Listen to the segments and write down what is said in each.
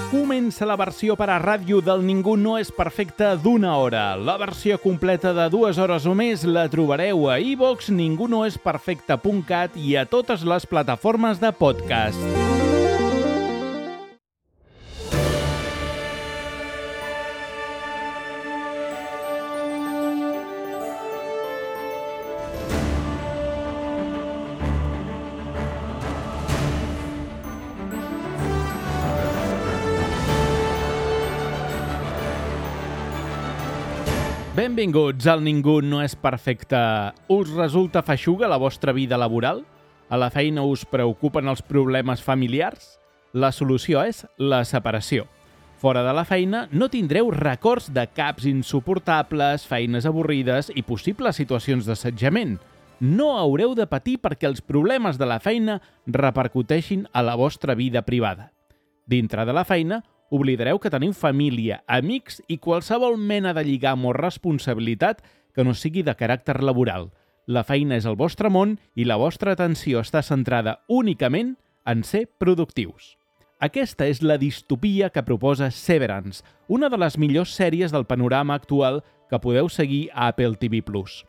Comença la versió per a ràdio del Ningú no és perfecte d'1 hora. La versió completa de 2 hores o més la trobareu a iVoox, ningunoesperfecte.cat i a totes les plataformes de podcast. Benvinguts al Ningú no és perfecte. Us resulta feixuga la vostra vida laboral? A la feina us preocupen els problemes familiars? La solució és la separació. Fora de la feina no tindreu records de caps insuportables, feines avorrides i possibles situacions d'assetjament. No haureu de patir perquè els problemes de la feina repercuteixin a la vostra vida privada. Dintre de la feina, oblidareu que teniu família, amics i qualsevol mena de lligam o responsabilitat que no sigui de caràcter laboral. La feina és el vostre món i la vostra atenció està centrada únicament en ser productius. Aquesta és la distopia que proposa Severance, una de les millors sèries del panorama actual que podeu seguir a Apple TV+.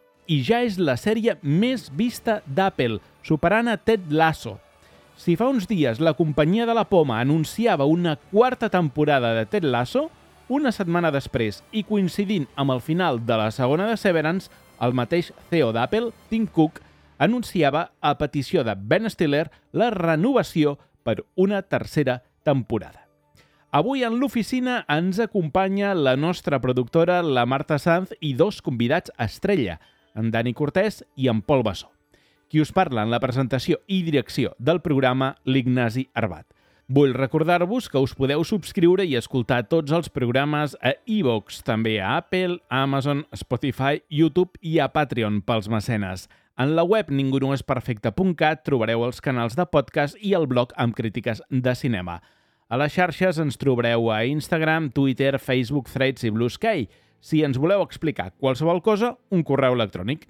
I ja és la sèrie més vista d'Apple, superant a Ted Lasso. Si fa uns dies la companyia de la Poma anunciava una 4ª temporada de Ted Lasso, una setmana després i coincidint amb el final de la segona de Severance, el mateix CEO d'Apple, Tim Cook, anunciava a petició de Ben Stiller la renovació per una 3a temporada. Avui en l'oficina ens acompanya la nostra productora, la Marta Sanz, i 2 convidats estrella, en Dani Cortés i en Pol Bassó. Qui us parla en la presentació i direcció del programa, l'Ignasi Arbat. Vull recordar-vos que us podeu subscriure i escoltar tots els programes a iVoox, també a Apple, Amazon, Spotify, YouTube i a Patreon pels mecenes. En la web ningunoesperfecte.cat trobareu els canals de podcast i el blog amb crítiques de cinema. A les xarxes ens trobareu a Instagram, Twitter, Facebook, Threads i Blue Sky. Si ens voleu explicar qualsevol cosa, un correu electrònic,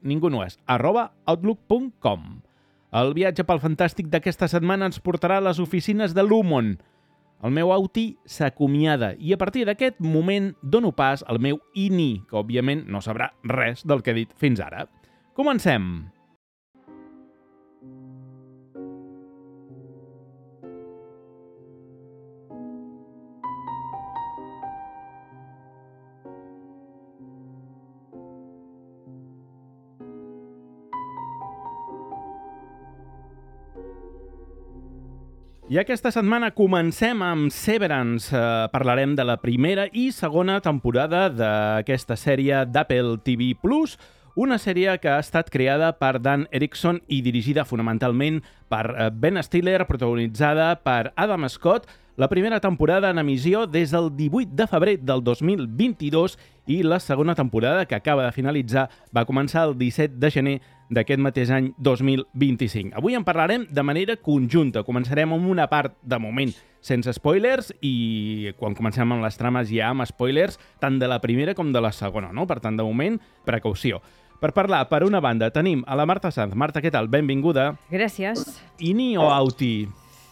ningunoes@outlook.com. El viatge pel fantàstic d'aquesta setmana ens portarà a les oficines de Lumon. El meu Auti s'acomiada i a partir d'aquest moment dono pas al meu INI, que òbviament no sabrà res del que he dit fins ara. Comencem! I aquesta setmana comencem amb Severance. Parlarem de la primera i segona temporada d'aquesta sèrie d'Apple TV+, una sèrie que ha estat creada per Dan Erickson i dirigida fonamentalment per Ben Stiller, protagonitzada per Adam Scott. La primera temporada en emissió des del 18 de febrer del 2022 i la segona temporada, que acaba de finalitzar, va començar el 17 de gener d'aquest mateix any 2025. Avui en parlarem de manera conjunta. Començarem amb una part, de moment, sense spoilers, i quan comencem amb les trames ja amb spoilers, tant de la primera com de la segona, no? Per tant, de moment, precaució. Per parlar, per una banda, tenim a la Marta Sanz. Marta, què tal? Benvinguda. Gràcies. INI o Auti?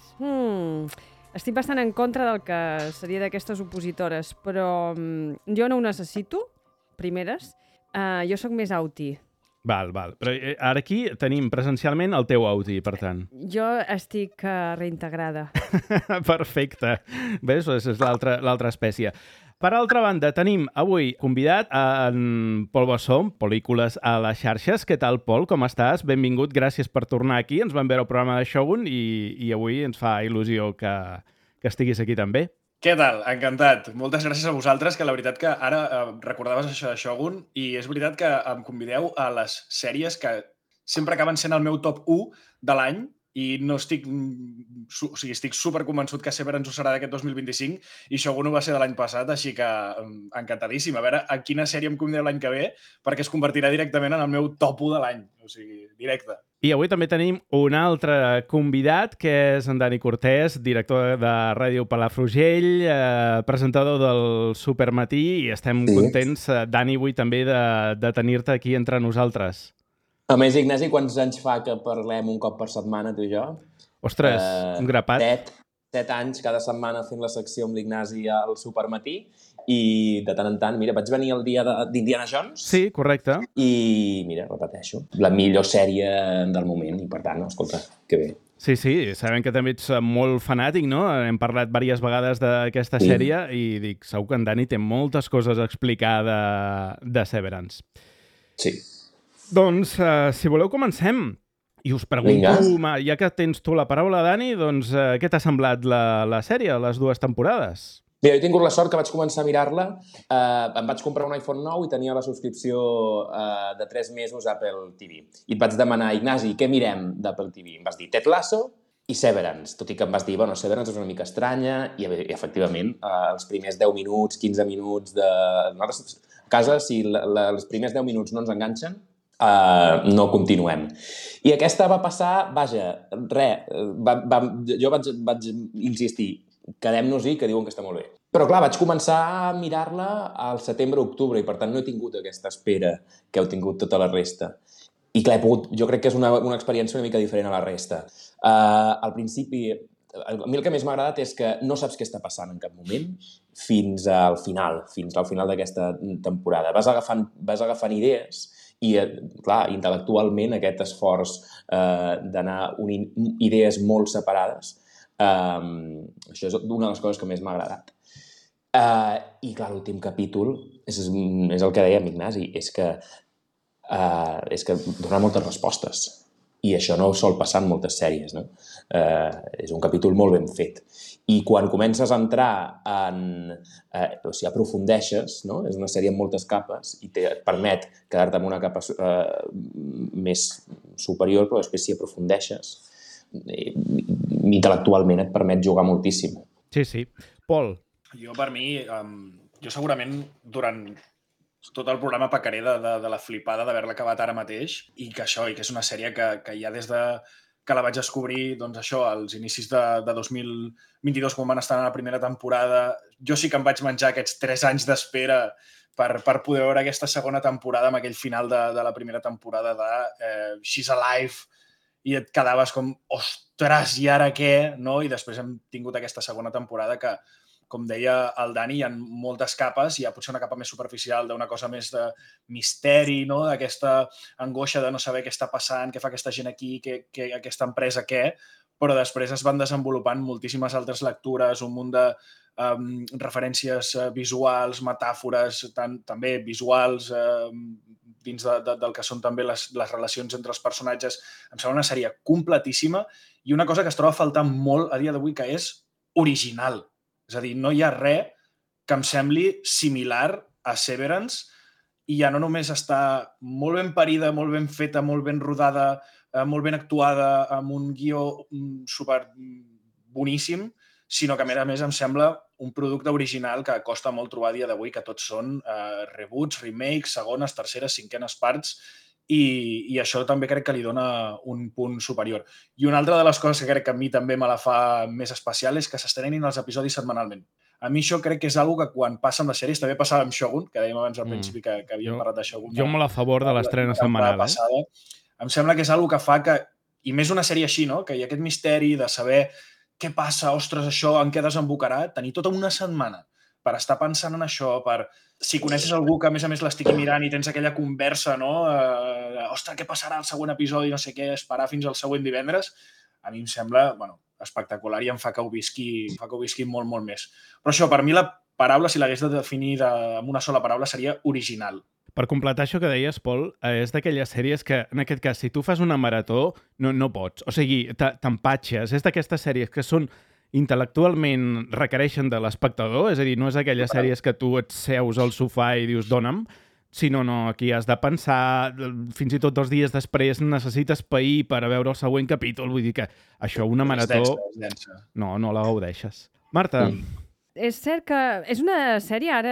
Estic bastant en contra del que seria d'aquestes opositores, però jo no ho necessito, primeres. Jo sóc més Auti. Val. Però ara aquí tenim presencialment el teu Auti, per tant. Jo estic reintegrada. Perfecte. Ves? És l'altra espècie. Per altra banda, tenim avui convidat en Pol Bassó, Pel·lícules a les xarxes. Què tal, Pol? Com estàs? Benvingut, gràcies per tornar aquí. Ens vam veure el programa de Shogun i avui ens fa il·lusió que estiguis aquí també. Què tal? Encantat. Moltes gràcies a vosaltres, que la veritat que ara recordaves això de Shogun i és veritat que em convideu a les sèries que sempre acaben sent el meu top 1 de l'any i no estic superconvençut que Severance ho serà d'aquest 2025 i Shogun ho va ser de l'any passat, així que encantadíssim. A veure a quina sèrie em convideu l'any que ve, perquè es convertirà directament en el meu top 1 de l'any, o sigui, directe. I avui també tenim un altre convidat, que és en Dani Cortés, director de Ràdio Palafrugell, presentador del Supermatí, i estem contents, Dani, avui també de tenir-te aquí entre nosaltres. A més, Ignasi, quants anys fa que parlem un cop per setmana, tu i jo? Ostres, un grapat. 7 anys cada setmana fent la secció amb l'Ignasi al supermatí i de tant en tant, mira, vaig venir el dia d'Indiana Jones. Sí, correcte. I, mira, repeteixo, la millor sèrie del moment i, per tant, escolta, que bé. Sí, sabem que també ets molt fanàtic, no? Hem parlat diverses vegades d'aquesta sèrie i dic, segur que en Dani té moltes coses a explicar de Severance. Sí. Doncs, si voleu, comencem. I us pregunto, ja que tens tu la paraula, Dani, doncs què t'ha semblat la sèrie, les 2 temporades? Bé, jo he tingut la sort que vaig començar a mirar-la. Em vaig comprar un iPhone 9 i tenia la subscripció de 3 mesos a Apple TV. I et vaig demanar, Ignasi, què mirem d'Apple TV? Em vas dir Ted Lasso i Severance. Tot i que em vas dir, bueno, Severance és una mica estranya i efectivament, els primers 10 minuts, 15 minuts de... Nosaltres, a casa, si els primers 10 minuts no ens enganxen, no continuem. I aquesta va passar, vaja, jo vaig insistir, quedem-nos-hi, que diuen que està molt bé. Però clar, vaig començar a mirar-la al setembre-octubre i per tant no he tingut aquesta espera que heu tingut tota la resta. I clar, jo crec que és una experiència una mica diferent a la resta. Al principi, a mi el que més m'ha agradat és que no saps què està passant en cap moment fins al final d'aquesta temporada. Vas agafant idees i, clar, intel·lectualment aquest esforç d'anar unint idees molt separades, això és una de les coses que més m'ha agradat. I, clar, l'últim capítol és el que deia Ignasi, és que dona moltes respostes. I això no sol passar en moltes sèries, no? És un capítol molt ben fet. I quan comences a entrar o sigui, aprofundeixes, no? És una sèrie amb moltes capes i et permet quedar-te amb una capa més superior, però després si aprofundeixes, intel·lectualment et permet jugar moltíssim. Sí. Pol? Jo, per mi, jo segurament durant tot el programa pecaré de la flipada d'haver-la acabat ara mateix i que és una sèrie que ja des de que la vaig descobrir, doncs això, als inicis de 2022, quan van estar a la primera temporada, jo sí que em vaig menjar aquests 3 anys d'espera per poder veure aquesta segona temporada amb aquell final de la primera temporada de She's Alive, i et quedaves com, ostres, i ara què? No? I després hem tingut aquesta segona temporada que, com deia el Dani, hi ha moltes capes, hi ha potser una capa més superficial d'una cosa més de misteri, no? D'aquesta angoixa de no saber què està passant, què fa aquesta gent aquí, aquesta empresa què, però després es van desenvolupant moltíssimes altres lectures, un munt de referències visuals, metàfores, també visuals, dins del que són també les relacions entre els personatges. Em sembla una sèrie completíssima i una cosa que es troba faltant molt a dia d'avui, que és original. És a dir, no hi ha res que em sembli similar a Severance i ja no només està molt ben parida, molt ben feta, molt ben rodada, molt ben actuada, amb un guió super boníssim, sinó que a més em sembla un producte original que costa molt trobar a dia d'avui, que tots són reboots, remakes, segones, terceres, cinquenes parts, i això també crec que li dona un punt superior. I una altra de les coses que crec que a mi també me la fa més especial és que s'estrenin els episodis setmanalment. A mi això crec que és una que quan passa amb les sèries, també passava amb Shogun, que dèiem abans al principi que havíem parlat de Shogun. Jo molt a favor de l'estrena setmanal. Em sembla que és una que fa que, i més una sèrie així, no? Que hi ha aquest misteri de saber què passa, ostres, això, en què desembocarà, tenir tota una setmana per estar pensant en això, per si coneixes algú que a més l'estigui mirant i tens aquella conversa, no? Ostres, què passarà al següent episodi, no sé què, esperar fins al següent divendres, a mi em sembla, espectacular i em fa que ho visqui molt, molt més. Però això, per mi la paraula, si l'hagués de definir amb una sola paraula, seria original. Per completar això que deies, Pol, és d'aquelles sèries que, en aquest cas, si tu fas una marató, no pots. O sigui, t'empatxes. És d'aquestes sèries que són intel·lectualment requereixen de l'espectador, és a dir, no és aquelles sèries que tu et seus al sofà i dius dona'm, sinó aquí has de pensar, fins i tot 2 dies després necessites pair per a veure el següent capítol, vull dir que això, una marató... És densa. No la gaudeixes. Marta... És cert que és una sèrie ara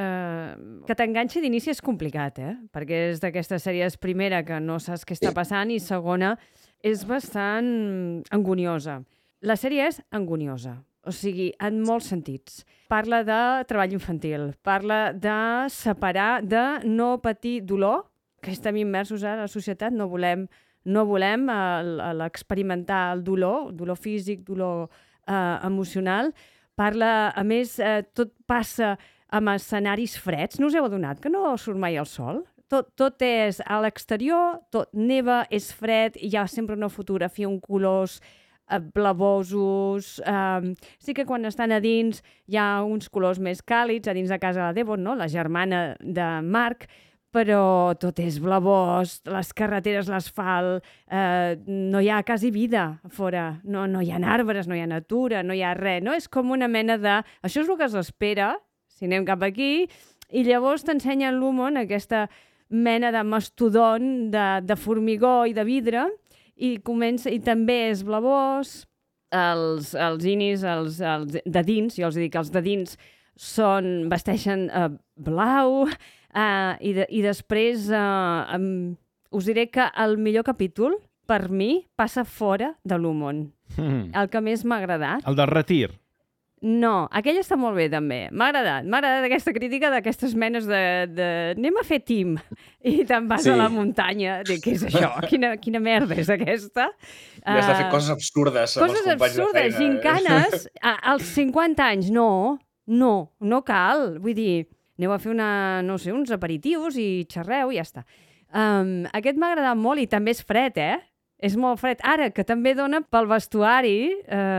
que t'enganxa d'inici és complicat, perquè és d'aquestes sèries, primera, que no saps què està passant, i segona, és bastant angoniosa. La sèrie és angoniosa, o sigui, en molts sentits. Parla de treball infantil, parla de separar, de no patir dolor, que estem immersos ara a la societat, no volem experimentar el dolor físic, dolor emocional. Parla, a més, tot passa amb escenaris freds. No us heu adonat que no surt mai el sol? Tot és a l'exterior, tot neva, és fred, hi ha sempre una fotografia, un colors blavosos. Sí que quan estan a dins hi ha uns colors més càlids, a dins de casa de Devon, no? La germana de Mark, però tot és blavós, les carreteres, l'asfalt, no hi ha quasi vida a fora, no hi ha arbres, no hi ha natura, no hi ha res, no? És com una mena de... Això és el que s'espera, si anem cap aquí, i llavors t'ensenyen Lumon, aquesta mena de mastodont de formigó i de vidre, i també és blavós. Els inis, els de dins, jo els dic, els de dins vesteixen blau, i després us diré que el millor capítol, per mi, passa fora de Lumon. El que més m'ha agradat. El del retir. No, aquell està molt bé, també. M'ha agradat aquesta crítica d'aquestes menes de... Anem a fer team. I te'n vas a la muntanya. Dic, què és això? Quina merda és aquesta? I has de fer coses absurdes amb els companys de feina. Coses absurdes, gincanes. Als 50 anys, no cal. Vull dir, aneu a fer uns aperitius i xerreu i ja està. Aquest m'ha agradat molt i també és fred, És molt fred. Ara, que també dona pel vestuari,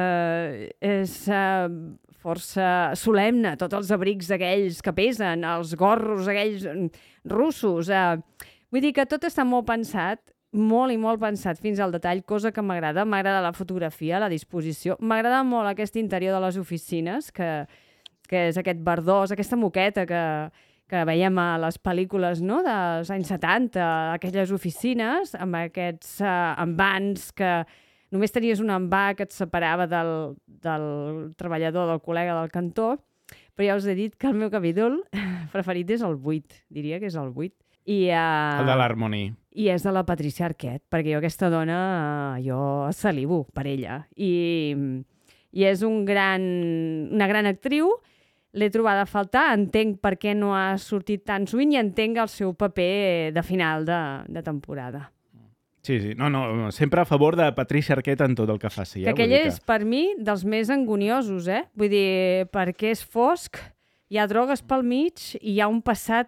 és força solemne, tots els abrics aquells que pesen, els gorros aquells russos. Vull dir que tot està molt pensat, molt i molt pensat fins al detall, cosa que m'agrada. M'agrada la fotografia, la disposició. M'agrada molt aquest interior de les oficines, que és aquest verdós, aquesta moqueta que veiem a les pel·lícules, no?, dels anys 70, aquelles oficines amb aquests envans que només tenies un envà que et separava del treballador, del col·lega del cantó, però ja us he dit que el meu capítol preferit és el 8, diria que és el 8. El de l'Harmony. I és de la Patricia Arquette, perquè jo aquesta dona, jo salivo per ella. I és una gran actriu. L'he trobada a faltar, entenc per què no ha sortit tan sovint i entenc el seu paper de final de temporada. Sí. No, sempre a favor de Patricia Arquette en tot el que faci. Que aquell és, per mi, dels més angoniosos, Vull dir, perquè és fosc, hi ha drogues pel mig i hi ha un passat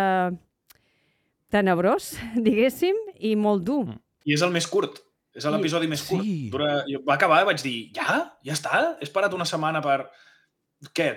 tenebrós, diguéssim, i molt dur. I és el més curt. És l'episodi més curt. Va acabar i vaig dir, ja està? He esperat una setmana per... Què?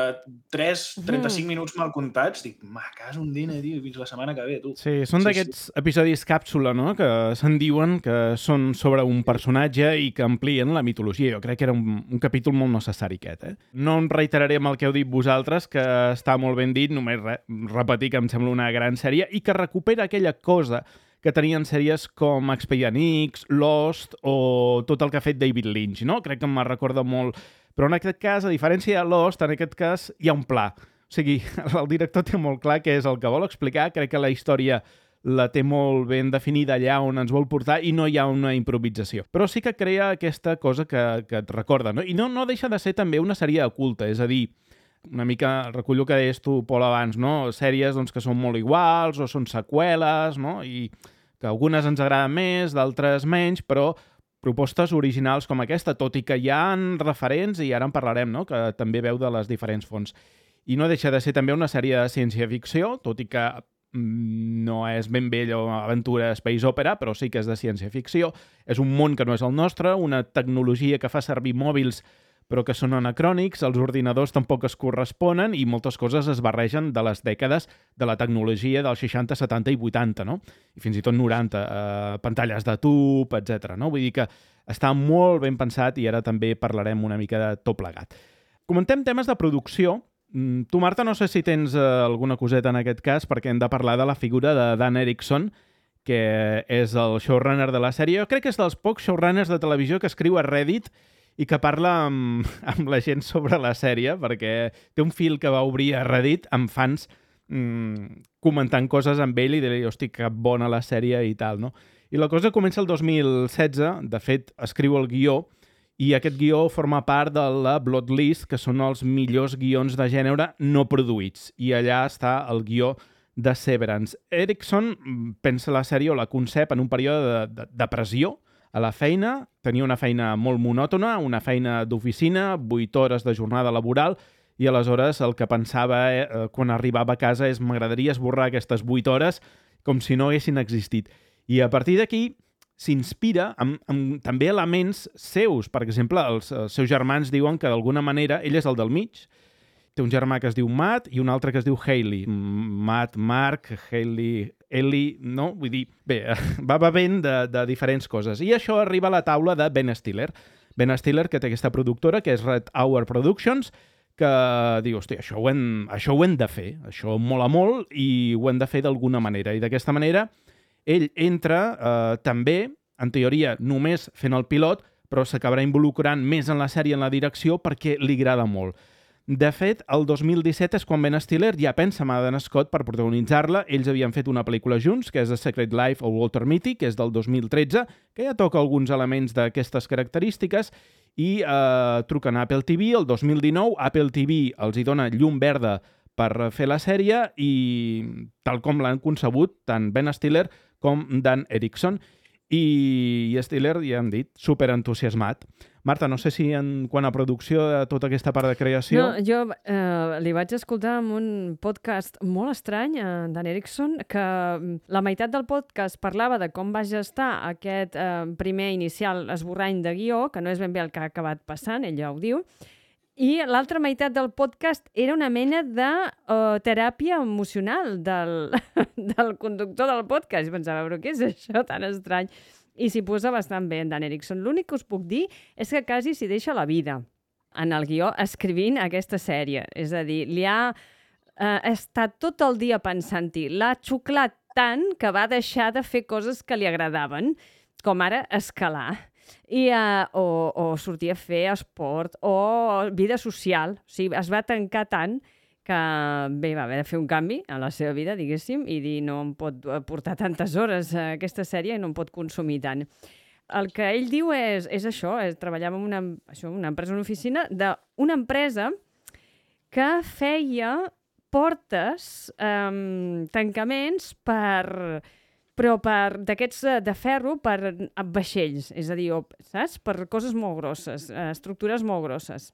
35 minuts mal comptats? Dic, m'acas un diner, tio, fins la setmana que ve, tu. Sí, són d'aquests episodis càpsula, no?, que se'n diuen que són sobre un personatge i que amplien la mitologia. Jo crec que era un capítol molt necessari, aquest, No em reiteraré amb el que heu dit vosaltres, que està molt ben dit, només repetir que em sembla una gran sèrie i que recupera aquella cosa que tenien sèries com Expedient X, Lost o tot el que ha fet David Lynch, no? Crec que me recorda molt. Però en aquest cas, a diferència de Lost, en aquest cas hi ha un pla. O sigui, el director té molt clar què és el que vol explicar. Crec que la història la té molt ben definida allà on ens vol portar i no hi ha una improvisació. Però sí que crea aquesta cosa que et recorda, no? I no deixa de ser també una sèrie oculta, és a dir, una mica recullo que deies tu, Pol, abans, no? Sèries que són molt iguals o són seqüeles, no? I que algunes ens agraden més, d'altres menys, però propostes originals com aquesta, tot i que hi ha referents, i ara en parlarem, no?, que també veu de les diferents fonts. I no deixa de ser també una sèrie de ciència-ficció, tot i que no és ben bé allò aventura space opera, però sí que és de ciència-ficció. És un món que no és el nostre, una tecnologia que fa servir mòbils però que són anacrònics, els ordinadors tampoc es corresponen i moltes coses es barregen de les dècades de la tecnologia dels 60, 70 i 80, no? I fins i tot 90, pantalles de tub, etc. No? Vull dir que està molt ben pensat i ara també parlarem una mica de tot plegat. Comentem temes de producció. Tu, Marta, no sé si tens alguna coseta en aquest cas, perquè hem de parlar de la figura de Dan Erickson, que és el showrunner de la sèrie. Jo crec que és dels pocs showrunners de televisió que escriu a Reddit i que parla amb la gent sobre la sèrie, perquè té un fil que va obrir a Reddit amb fans comentant coses amb ell i dir-li, hosti, que bona la sèrie i tal, no? I la cosa comença el 2016, de fet, escriu el guió, i aquest guió forma part de la Blooдлist, que són els millors guions de gènere no produïts, i allà està el guió de Severance. Erickson pensa la sèrie o la concep en un període de depressió, a la feina, tenia una feina molt monòtona, una feina d'oficina, 8 hores de jornada laboral, i aleshores el que pensava quan arribava a casa és m'agradaria esborrar aquestes 8 hores com si no haguessin existit. I a partir d'aquí s'inspira amb també elements seus. Per exemple, els seus germans diuen que d'alguna manera ell és el del mig. Té un germà que es diu Matt i un altre que es diu Hayley. Matt, Mark, Hayley, Ellie, no? Vull dir, bé, va bevent de diferents coses. I això arriba a la taula de Ben Stiller. Ben Stiller, que té aquesta productora, que és Red Hour Productions, que diu, hòstia, això ho hem de fer, això mola molt i ho hem de fer d'alguna manera. I d'aquesta manera ell entra també, en teoria, només fent el pilot, però s'acabarà involucrant més en la sèrie, en la direcció, perquè li agrada molt. De fet, el 2017 és quan Ben Stiller ja pensa en Adam Scott per protagonitzar-la. Ells havien fet una pel·lícula junts, que és The Secret Life of Walter Mitty, que és del 2013, que ja toca alguns elements d'aquestes característiques, i truquen a Apple TV el 2019. Apple TV els hi dona llum verda per fer la sèrie i tal com l'han concebut tant Ben Stiller com Dan Erickson. I Stiller, ja hem dit, superentusiasmat. Marta, no sé si quant a producció de tota aquesta part de creació... No, jo li vaig escoltar en un podcast molt estrany, Dan Erickson, que la meitat del podcast parlava de com va gestar aquest primer inicial esborrany de guió, que no és ben bé el que ha acabat passant, ell ja ho diu, i l'altra meitat del podcast era una mena de teràpia emocional del conductor del podcast. I pensava, però què és això tan estrany? I s'hi posa bastant bé en Dan Erickson. L'únic que us puc dir és que quasi s'hi deixa la vida en el guió escrivint aquesta sèrie. És a dir, li ha estat tot el dia pensant-hi. L'ha xuclat tant que va deixar de fer coses que li agradaven, com ara escalar. O sortir a fer esport o vida social. O sigui, es va tancar tant que bé, va haver de fer un canvi a la seva vida, diguéssim, i dir no em pot portar tantes hores a aquesta sèrie i no em pot consumir tant. El que ell diu és això, treballava en una empresa, una oficina d'una empresa que feia portes, tancaments però d'aquests de ferro per vaixells, és a dir, saps? Per coses molt grosses, estructures molt grosses.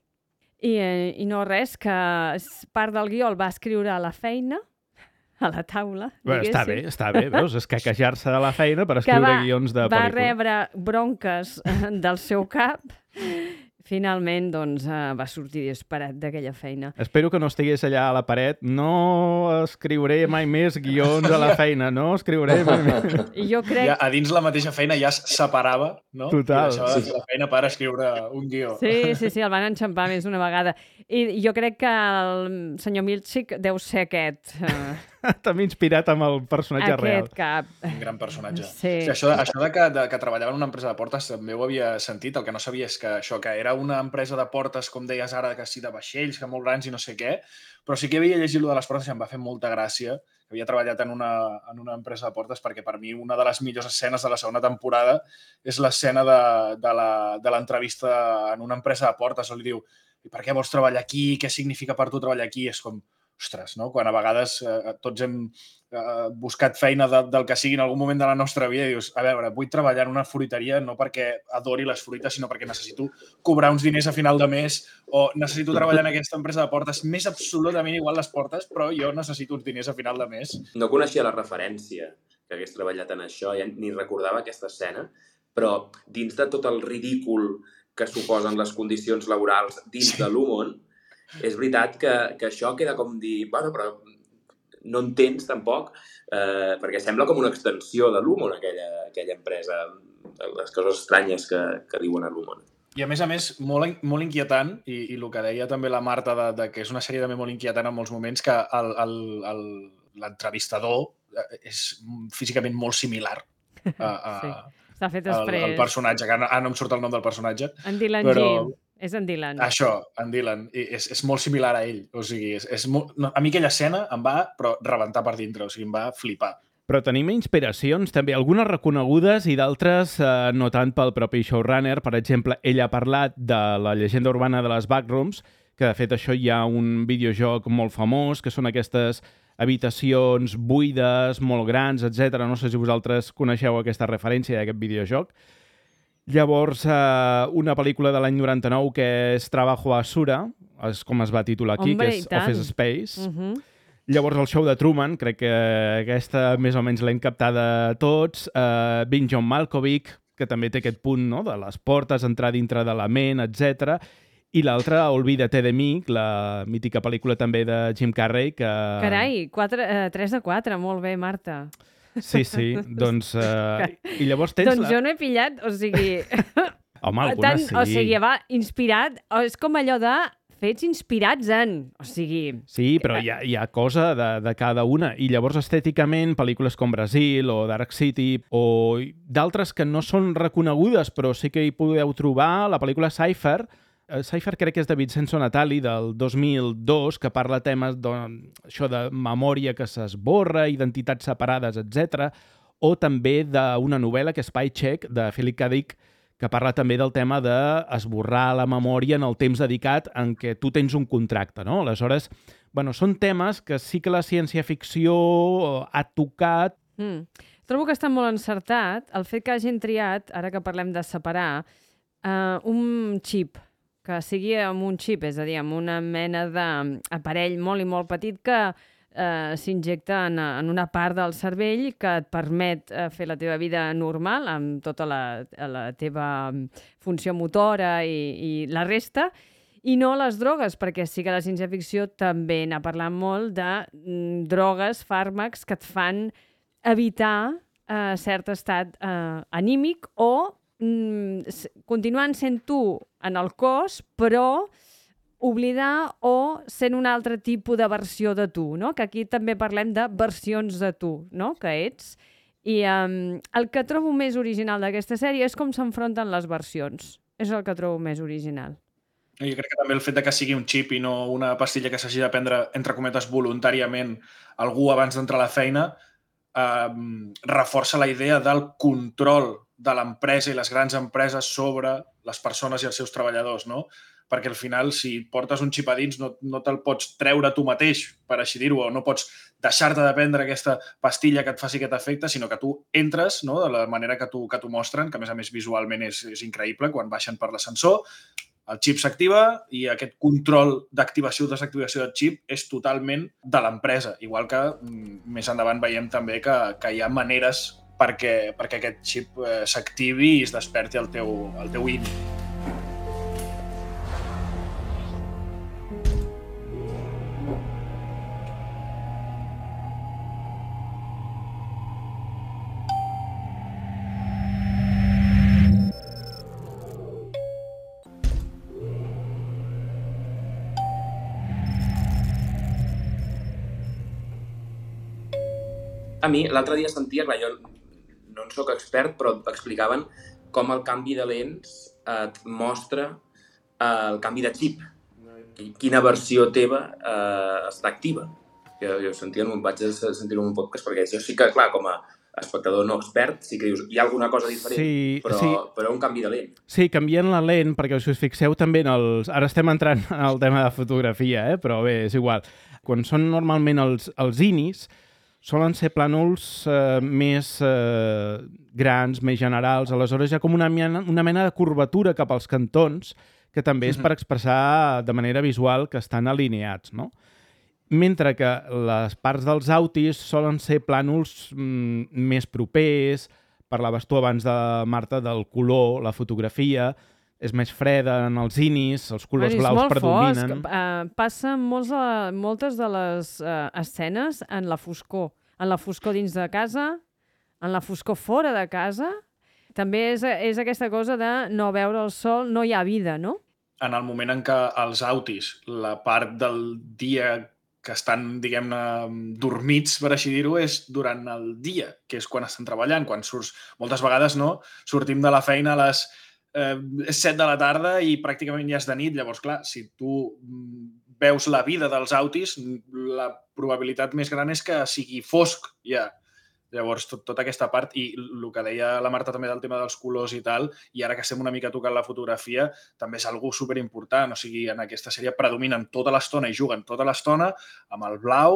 I no res, que part del guió el va escriure a la feina, a la taula, diguéssim. Està bé, veus? Escaquejar-se de la feina per escriure guions de pel·lícula. Va rebre bronques del seu cap. Finalment, doncs, va sortir disparat d'aquella feina. Espero que no estigués allà a la paret. No escriuré mai més guions a la feina. No escriuré mai més. Jo crec... Ja, a dins la mateixa feina ja es separava, no? Total. I deixava de fer la feina per escriure un guió. Sí, el van enxampar més d'una vegada. I jo crec que el senyor Milchik deu ser aquest... També inspirat amb el personatge real. Aquest cap. Un gran personatge. Sí. Això de que treballava en una empresa de portes també ho havia sentit. El que no sabia és que era una empresa de portes, com deies ara, que sí, de vaixells, que molt grans i no sé què, però sí que havia llegit lo de les portes i em va fer molta gràcia. Havia treballat en una empresa de portes perquè per mi una de les millors escenes de la segona temporada és l'escena de l'entrevista en una empresa de portes on li diu i per què vols treballar aquí? Què significa per tu treballar aquí? És com, ostres, no? Quan a vegades tots hem buscat feina del que sigui en algun moment de la nostra vida i dius, a veure, vull treballar en una fruiteria no perquè adori les fruites, sinó perquè necessito cobrar uns diners a final de mes o necessito treballar en aquesta empresa de portes. M'és absolutament igual les portes, però jo necessito uns diners a final de mes. No coneixia la referència que hagués treballat en això, ja ni recordava aquesta escena, però dins de tot el ridícul que suposen les condicions laborals dins de l'Umon, és veritat que això queda com dir, bueno, però no entens tampoc, perquè sembla com una extensió de l'Umon, aquella empresa, les coses estranyes que diuen a l'Umon. I a més, molt inquietant, i el que deia també la Marta, que és una sèrie també molt inquietant en molts moments, que l'entrevistador és físicament molt similar sí. S'ha fet després. al personatge, que ara no em surt el nom del personatge. En Dylan G. És en Dylan. Això, en Dylan. És molt similar a ell. O sigui, a mi aquella escena em va rebentar per dintre, o sigui, em va flipar. Però tenim inspiracions també, algunes reconegudes i d'altres no tant pel propi showrunner. Per exemple, ell ha parlat de la llegenda urbana de les Backrooms, que de fet això hi ha un videojoc molt famós, que són aquestes habitacions buides, molt grans, etc. No sé si vosaltres coneixeu aquesta referència d'aquest videojoc. Llavors, una pel·lícula de l'any 99 que és Trabajo a Asura, és com es va titular aquí, Hombre, que i és tant. Office Space. Llavors, Llavors, el show de Truman, crec que aquesta més o menys l'hem captada tots. Being John Malkovich, que també té aquest punt, no?, de les portes, entrar dintre de la ment, etc. I l'altra, Olvídate de mi, la mítica pel·lícula també de Jim Carrey, que... Carai, 3 de 4, molt bé, Marta. Sí, doncs... I llavors tens... Doncs jo no he pillat, o sigui... Home, alguna sí. O sigui, va, inspirat, és com allò de fets inspirats en, o sigui... Sí, però hi ha cosa de cada una. I llavors, estèticament, pel·lícules com Brasil o Dark City o d'altres que no són reconegudes, però sí que hi podeu trobar, la pel·lícula Cypher. Cypher crec que és de Vincenzo Natali, del 2002, que parla temes això de memòria que s'esborra, identitats separades, etc. O també d'una novel·la que és Spy Check, de Philip K. Dick, que parla també del tema d'esborrar la memòria en el temps dedicat en què tu tens un contracte, no? Aleshores, bueno, són temes que sí que la ciència-ficció ha tocat. Trobo que està molt encertat el fet que hagin triat, ara que parlem de separar, un xip, que sigui amb un xip, és a dir, amb una mena d'aparell molt i molt petit que s'injecta en una part del cervell que et permet fer la teva vida normal amb tota la teva funció motora i la resta, i no les drogues, perquè sí que la ciència-ficció també n'ha parlat molt de drogues, fàrmacs que et fan evitar cert estat anímic o continuant sent tu en el cos, però oblidar o sent un altre tipus de versió de tu, no? Que aquí també parlem de versions de tu, no?, que ets. I el que trobo més original d'aquesta sèrie és com s'enfronten les versions. És el que trobo més original. Jo crec que també el fet de que sigui un xip i no una pastilla que s'hagi de prendre, entre cometes, voluntàriament algú abans d'entrar a la feina, reforça la idea del control de l'empresa i les grans empreses sobre les persones i els seus treballadors, no? Perquè al final, si portes un xip a dins, no te'l pots treure tu mateix, per així dir-ho, o no pots deixar-te de prendre aquesta pastilla que et faci aquest efecte, sinó que tu entres, no?, de la manera que t'ho mostren, que a més visualment és increïble, quan baixen per l'ascensor, el xip s'activa i aquest control d'activació o desactivació del xip és totalment de l'empresa. Igual que més endavant veiem també que hi ha maneres perquè aquest xip s'activi i es desperti el teu in. A mi, l'altre dia sentia, clar, jo no en soc expert, però explicaven com el canvi de lents et mostra el canvi de xip. Quina versió teva està activa. Jo sentia, vaig sentir-ho en un podcast, perquè jo sí que, clar, com a espectador no expert, sí que dius, hi ha alguna cosa diferent, sí, però un canvi de lent. Sí, canvien la lent, perquè si us fixeu també Ara estem entrant en el tema de fotografia, però bé, és igual. Quan són normalment els inis, solen ser plànols més grans, més generals. Aleshores hi ha com una mena de curvatura cap als cantons que també és per expressar de manera visual que estan alineats, no? Mentre que les parts dels autis solen ser plànols més propers. Parlaves tu abans de Marta del color, la fotografia és més freda en els inis, els colors blaus predominen. Passa moltes de les escenes en la foscor dins de casa, en la foscor fora de casa. També és aquesta cosa de no veure el sol, no hi ha vida, no? En el moment en què els autis, la part del dia que estan, diguem-ne, dormits, per així dir-ho, és durant el dia, que és quan estan treballant, quan surts. Moltes vegades, no?, sortim de la feina a les 7 de la tarda i pràcticament ja és de nit. Llavors, clar, si tu veus la vida dels autis, la probabilitat més gran és que sigui fosc ja. Llavors, tota aquesta part, i el que deia la Marta també del tema dels colors i tal, i ara que estem una mica tocant la fotografia, també és algo superimportant. O sigui, en aquesta sèrie predominen tota l'estona i juguen tota l'estona amb el blau,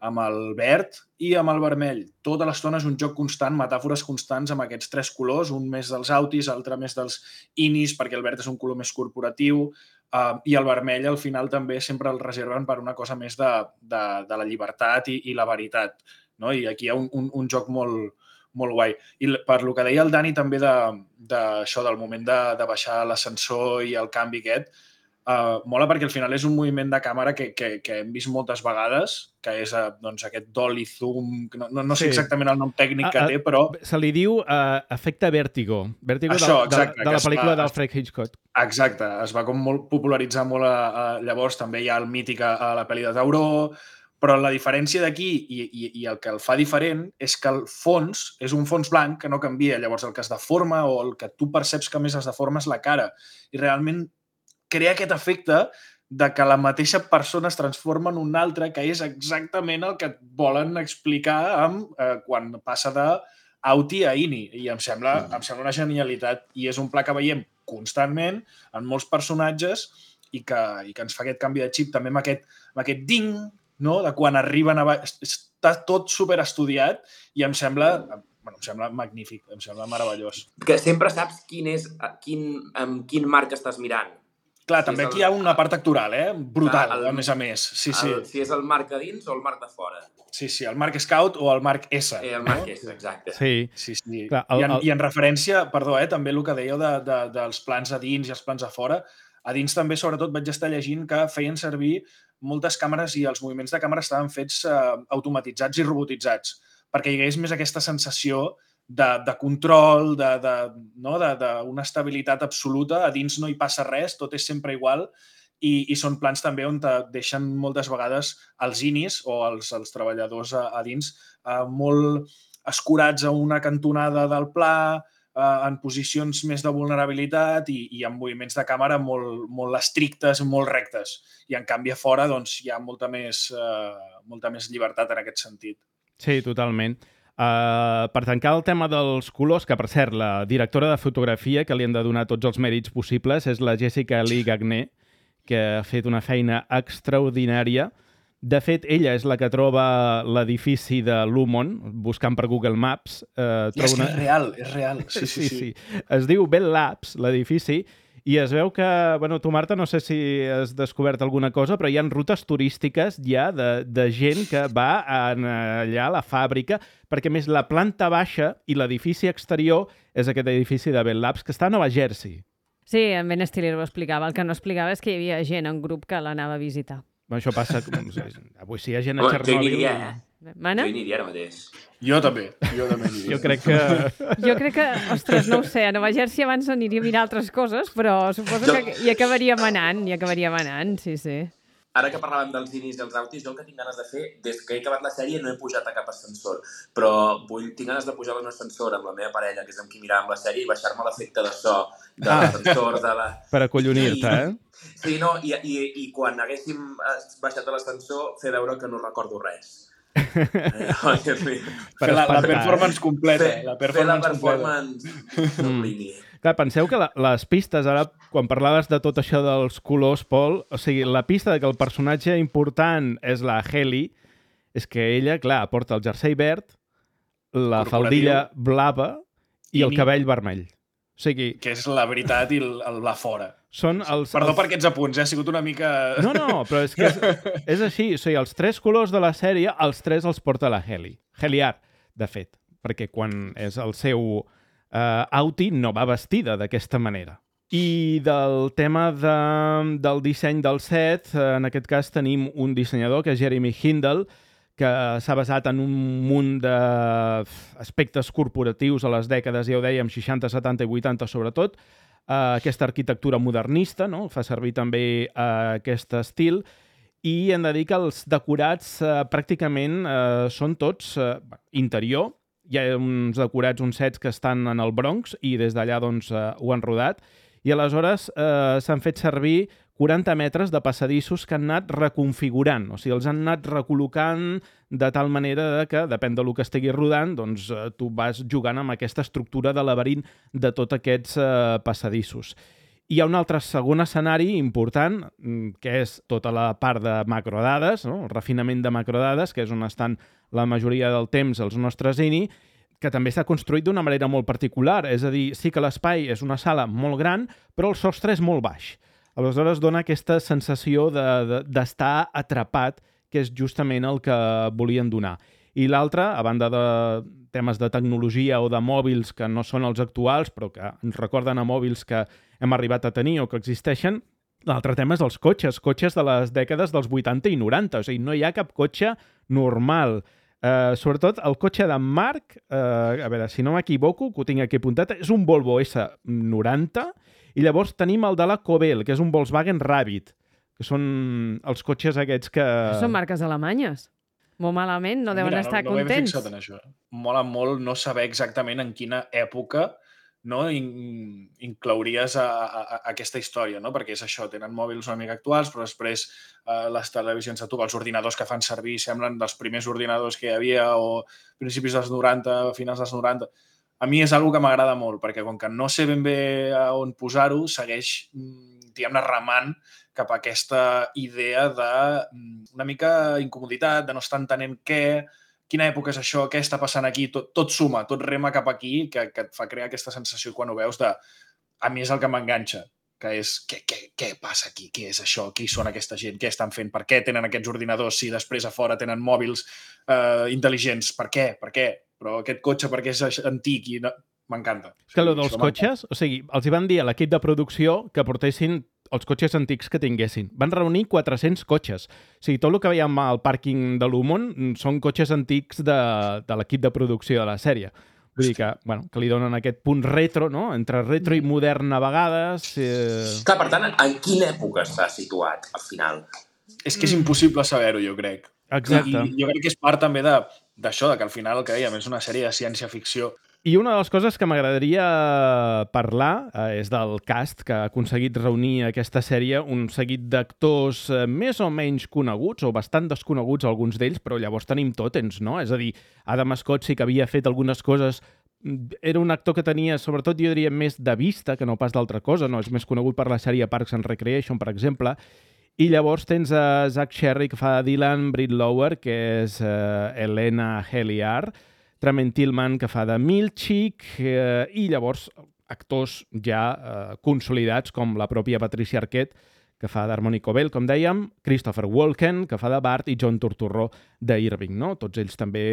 amb el verd i amb el vermell. Tota l'estona és un joc constant, metàfores constants amb aquests 3 colors, un més dels autis, l'altre més dels inis, perquè el verd és un color més corporatiu, i el vermell al final també sempre el reserven per una cosa més de la llibertat i la veritat. No? I aquí hi ha un joc molt guai. I per lo que deia el Dani també d'això, del moment de baixar l'ascensor i el canvi aquest, mola perquè al final és un moviment de càmera que hem vist moltes vegades, que és doncs, aquest dolly zoom, no sé exactament el nom tècnic que té, però... Se li diu efecte vèrtigo. Vèrtigo això, de la pel·lícula d'Alfred Hitchcock. Exacte, es va com molt popularitzar molt llavors, també hi ha el mític a la pel·li de Tauró, però la diferència d'aquí i el que el fa diferent és que el fons és un fons blanc que no canvia. Llavors el que es deforma o el que tu perceps que més es deforma és la cara. I realment crea aquest efecte de que la mateixa persona es transforma en una altra, que és exactament el que et volen explicar quan passa d'Auti a Ini. I em sembla una genialitat. I és un pla que veiem constantment en molts personatges i que ens fa aquest canvi de xip també amb aquest ding, no? De quan arriben a baix. Està tot superestudiat i em sembla magnífic, em sembla meravellós. Que sempre saps amb quin marc estàs mirant. Clar, també aquí hi ha una part actoral, brutal, a més a més. Sí. Si és el marc a dins o el marc de fora. Sí, el marc Scout o el marc S. El marc S, exacte. Sí. Clar, I en referència, perdó, també el que dèieu dels plans a dins i els plans a fora, a dins també, sobretot, vaig estar llegint que feien servir moltes càmeres i els moviments de càmera estaven fets automatitzats i robotitzats, perquè hi hagués més aquesta sensació de control, d'una estabilitat absoluta. A dins no hi passa res, tot és sempre igual i són plans també on deixen moltes vegades els inis o els treballadors a dins molt escurats a una cantonada del pla, en posicions més de vulnerabilitat i amb moviments de càmera molt estrictes, molt rectes. I en canvi a fora doncs, hi ha molta més llibertat en aquest sentit. Sí, totalment. Per tancar el tema dels colors, que per cert, la directora de fotografia que li han de donar tots els mèrits possibles és la Jessica Lee Gagné, que ha fet una feina extraordinària. De fet, ella és la que troba l'edifici de Lumon, buscant per Google Maps. És real. Sí. Es diu Bell Labs, l'edifici, i es veu que, tu, Marta, no sé si has descobert alguna cosa, però hi ha rutes turístiques ja de gent que va allà a la fàbrica, perquè més la planta baixa i l'edifici exterior és aquest edifici de Bell Labs, que està a Nova Jersey. Sí, en Ben Stiller ho explicava. El que no explicava és que hi havia gent en grup que l'anava a visitar. Això passa... Avui si hi ha gent a Chernobyl... Jo hi aniria ara mateix. Jo també. Jo crec que... Ostres, no ho sé, a Nova Jersey abans aniria a mirar altres coses, però suposo que hi acabaríem anant, sí. Ara que parlàvem dels inis i els autis, jo el que tinc ganes de fer, des que he acabat la sèrie no he pujat a cap ascensor, però tinc ganes de pujar a un ascensor amb la meva parella, que és amb qui miràvem la sèrie, i baixar-me l'efecte de so de l'ascensor. Per acollonir-te, Sí, no, i quan haguéssim baixat a l'ascensor, fer veure que no recordo res. Fer la performance completa. Fer la performance sublimi. Clar, penseu que les pistes, ara, quan parlaves de tot això dels colors, Pol, o sigui, la pista de que el personatge important és la Heli, és que ella, clar, porta el jersei verd, la faldilla blava i el cabell vermell. O sigui... Que és la veritat i la fora. Perdó per aquests apunts, ha sigut una mica... No, però és que és així. O sigui, els 3 colors de la sèrie, els 3 els porta la Heli. Heliar, de fet, perquè quan és el seu Auti no va vestida d'aquesta manera. I del tema del disseny del set, en aquest cas tenim un dissenyador, que és Jeremy Hindle, que s'ha basat en un munt d'aspectes corporatius a les dècades, ja ho dèiem, 60, 70 i 80 sobretot, aquesta arquitectura modernista, no? Fa servir també aquest estil, i hem de dir que els decorats pràcticament són tots interior. Hi ha uns decorats, uns sets que estan en el Bronx i des d'allà doncs, ho han rodat. I aleshores s'han fet servir 40 metres de passadissos que han anat reconfigurant. O sigui, els han anat recol·locant de tal manera que, depèn del que estigui rodant, doncs tu vas jugant amb aquesta estructura de laberint de tots aquests passadissos. Hi ha un altre segon escenari important, que és tota la part de macrodades, no? El refinament de macrodades, que és on estan la majoria del temps els nostres INI, que també està construït d'una manera molt particular. És a dir, sí que l'espai és una sala molt gran, però el sostre és molt baix. Aleshores dona aquesta sensació d'estar atrapat, que és justament el que volien donar. I l'altre, a banda de temes de tecnologia o de mòbils que no són els actuals, però que ens recorden a mòbils que hem arribat a tenir o que existeixen, l'altre tema és els cotxes de les dècades dels 80 i 90. O sigui, no hi ha cap cotxe normal. Sobretot el cotxe d'en Marc, a veure, si no m'equivoco, que ho tinc aquí apuntat, és un Volvo S90, i llavors tenim el de la Cobel, que és un Volkswagen Rabbit, que són els cotxes aquests que... Són marques alemanyes. Molt malament, no deuen estar contents. No m'he contents. fixat en això. Mola molt no saber exactament en quina època inclouries aquesta història, no? Perquè és això, tenen mòbils una mica actuals, però després les televisions de tubo, els ordinadors que fan servir semblen dels primers ordinadors que hi havia o principis dels 90, finals dels 90. A mi és una que m'agrada molt, perquè com que no sé ben bé on posar-ho, segueix, diguem-ne, remant cap a aquesta idea d'una mica incomoditat, de no estar entenent quina època és això, què està passant aquí, tot suma, tot rema cap aquí, que et fa crear aquesta sensació quan ho veus a mi és el que m'enganxa, que és què passa aquí, què és això, qui són aquesta gent, què estan fent, per què tenen aquests ordinadors si després a fora tenen mòbils intel·ligents, per què? Però aquest cotxe perquè és antic i m'encanta. Que allò dels cotxes, o sigui, els hi van dir a l'equip de producció que portessin els cotxes antics que tinguessin. Van reunir 400 cotxes. O sigui, tot el que veiem al pàrquing de l'Humon són cotxes antics de l'equip de producció de la sèrie. Vull dir que li donen aquest punt retro, no? Entre retro i modern a vegades. Clar, per tant, en quina època està situat, al final? És que és impossible saber-ho, jo crec. Exacte. I jo crec que és part també d'això, que al final el que dèiem és una sèrie de ciència-ficció. I una de les coses que m'agradaria parlar és del cast que ha aconseguit reunir aquesta sèrie, un seguit d'actors més o menys coneguts, o bastant desconeguts alguns d'ells, però llavors tenim Totens, no? És a dir, Adam Scott sí que havia fet algunes coses, era un actor que tenia, sobretot jo diria, més de vista que no pas d'altra cosa, no? És més conegut per la sèrie Parks and Recreation, per exemple, i llavors tens a Zach Sherry, que fa Dylan, Britt Lower, que és Elena Heliar, Tremaine Tillman, que fa de Milchick, i llavors actors ja consolidats, com la pròpia Patricia Arquette, que fa d'Harmony Cobell, com dèiem, Christopher Walken, que fa de Bart, i John Turturro d'Irving, no? Tots ells també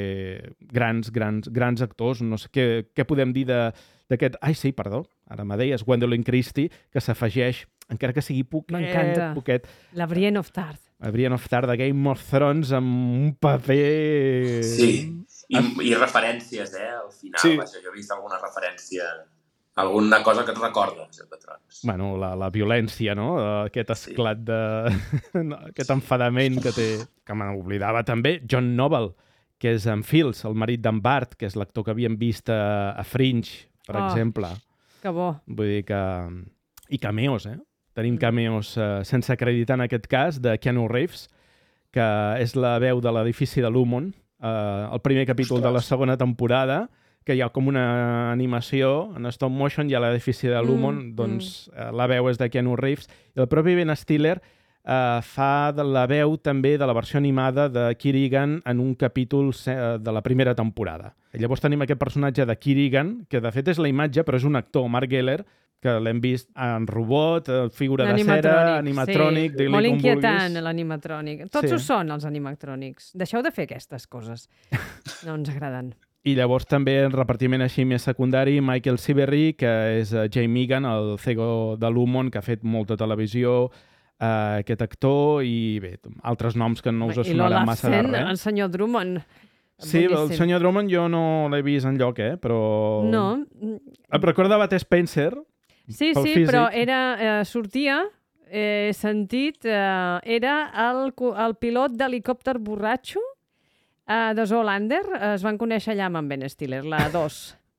grans actors. No sé què podem dir d'aquest... Ai, sí, perdó, ara me deies, Gwendolyn Christie, que s'afegeix, encara que sigui poquet. La Brienne of Tarth. La Brienne of Tarth de Game of Thrones amb un paper... Sí. I referències, al final. Sí. Vaja, jo he vist alguna referència, alguna cosa que et recorda, Joc de Trons. Bueno, la violència, no? Aquest esclat aquest enfadament que té... Que m'oblidava també. John Noble, que és en Fields, el marit d'en Bart, que és l'actor que havíem vist a Fringe, per exemple. Que bo. Vull dir que... I cameos, Tenim cameos sense acreditar en aquest cas, de Keanu Reeves, que és la veu de l'edifici de l'Humon, el primer capítol de la segona temporada, que hi ha com una animació en stop motion i a l'edifici de l'Humon, doncs la veu és de Keanu Reeves. I el propi Ben Stiller fa de la veu també de la versió animada de Kirigan en un capítol de la primera temporada. I llavors tenim aquest personatge de Kirigan, que de fet és la imatge, però és un actor, Mark Geller, que l'hem vist en robot, figura de cera, animatrònic, sí. Molt inquietant, l'animatrònic. Tots ho són, els animatrònics. Deixeu de fer aquestes coses. No ens agraden. I llavors també en repartiment així més secundari, Michael Siberry, que és Jay Megan, el CEO de l'Humon, que ha fet molta televisió, aquest actor, i bé, altres noms que no us sonaran massa de res. El senyor Drummond. Sí, el senyor Drummond jo no l'he vist enlloc, però... No. Em recorda Bud Spencer. Sí, però sortia, he sentit, era el pilot d'helicòpter borratxo de Zoolander. Es van conèixer allà amb en Ben Stiller, la 2.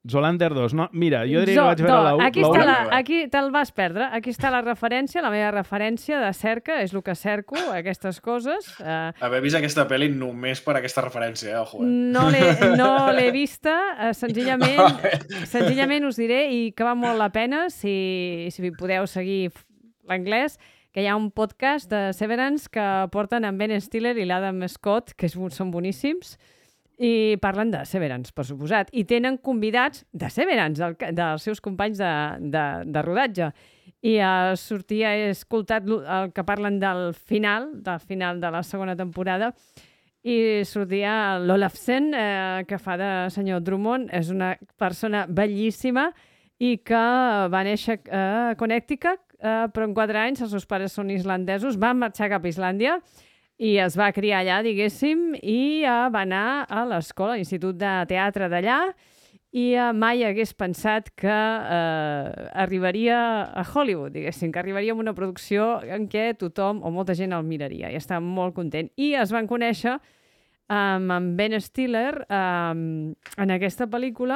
Zoolander 2. No, mira, jo diria que vaig veure la 1. Aquí te'l vas perdre. Aquí està la referència, la meva referència de cerca, és el que cerco, aquestes coses. Haver vist aquesta pel·li només per aquesta referència, ojo. No l'he vista, senzillament us diré, i que va molt la pena, si podeu seguir l'anglès, que hi ha un podcast de Severance que porten en Ben Stiller i l'Adam Scott, que són boníssims, i parlen de Severance, per suposat. I tenen convidats de Severance, dels seus companys de rodatge. I he escoltat el que parlen del final de la segona temporada, i sortia l'Olafsen, que fa de senyor Drummond. És una persona bellíssima i que va néixer a Connecticut, però en 4 anys els seus pares són islandesos, van marxar cap a Islàndia i es va criar allà, diguéssim, i va anar a l'escola, a l'Institut de Teatre d'allà, i mai hagués pensat que arribaria a Hollywood, diguéssim, que arribaria a una producció en què tothom o molta gent el miraria, i està molt content. I es van conèixer amb Ben Stiller en aquesta pel·lícula,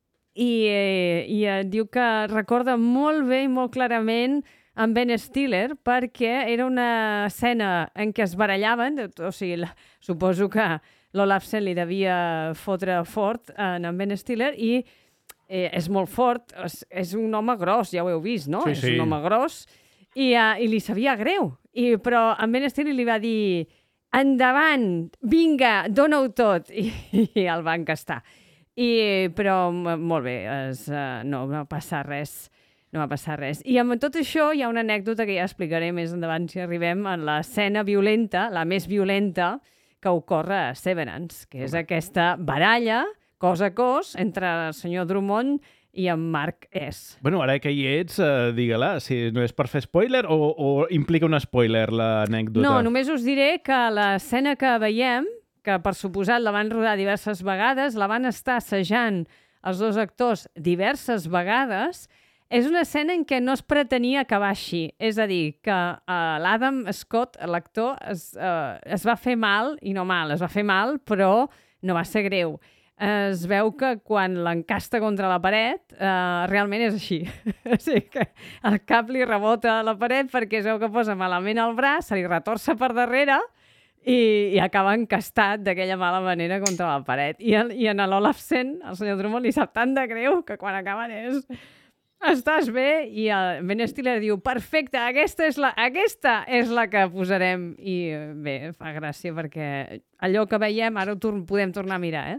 i diu que recorda molt bé i molt clarament amb Ben Stiller, perquè era una escena en què es barallaven, o sigui, suposo que l'Olafsen li devia fotre fort en Ben Stiller, i és molt fort, és un home gros, ja ho heu vist, no? Sí. És un home gros, i li sabia greu, però en Ben Stiller li va dir endavant, vinga, dona-ho tot, i el va encastar. Però molt bé, no va passar res. No va passar res. I amb tot això hi ha una anècdota que ja explicaré més endavant si arribem en l'escena violenta, la més violenta que ocorre a Severance, que és aquesta baralla, cos a cos, entre el senyor Drummond i en Mark S. Bueno, ara que hi ets, digue-la, si no és per fer spoiler o implica un spoiler l'anècdota? No, només us diré que l'escena que veiem, que per suposat la van rodar diverses vegades, la van estar assajant els dos actors diverses vegades. És una escena en què no es pretenia acabar així. És a dir, que l'Adam Scott, l'actor, es va fer mal, i no mal, es va fer mal, però no va ser greu. Es veu que quan l'encasta contra la paret, realment és així. O sigui que el cap li rebota a la paret perquè es veu que posa malament el braç, se li retorça per darrere i acaba encastat d'aquella mala manera contra la paret. I en l'Olafsen, el senyor Drummond, li sap tant de greu que quan acaben estàs bé, i el Ben Stiller diu perfecte, aquesta és la que posarem, i bé, fa gràcia perquè allò que veiem ara ho podem tornar a mirar,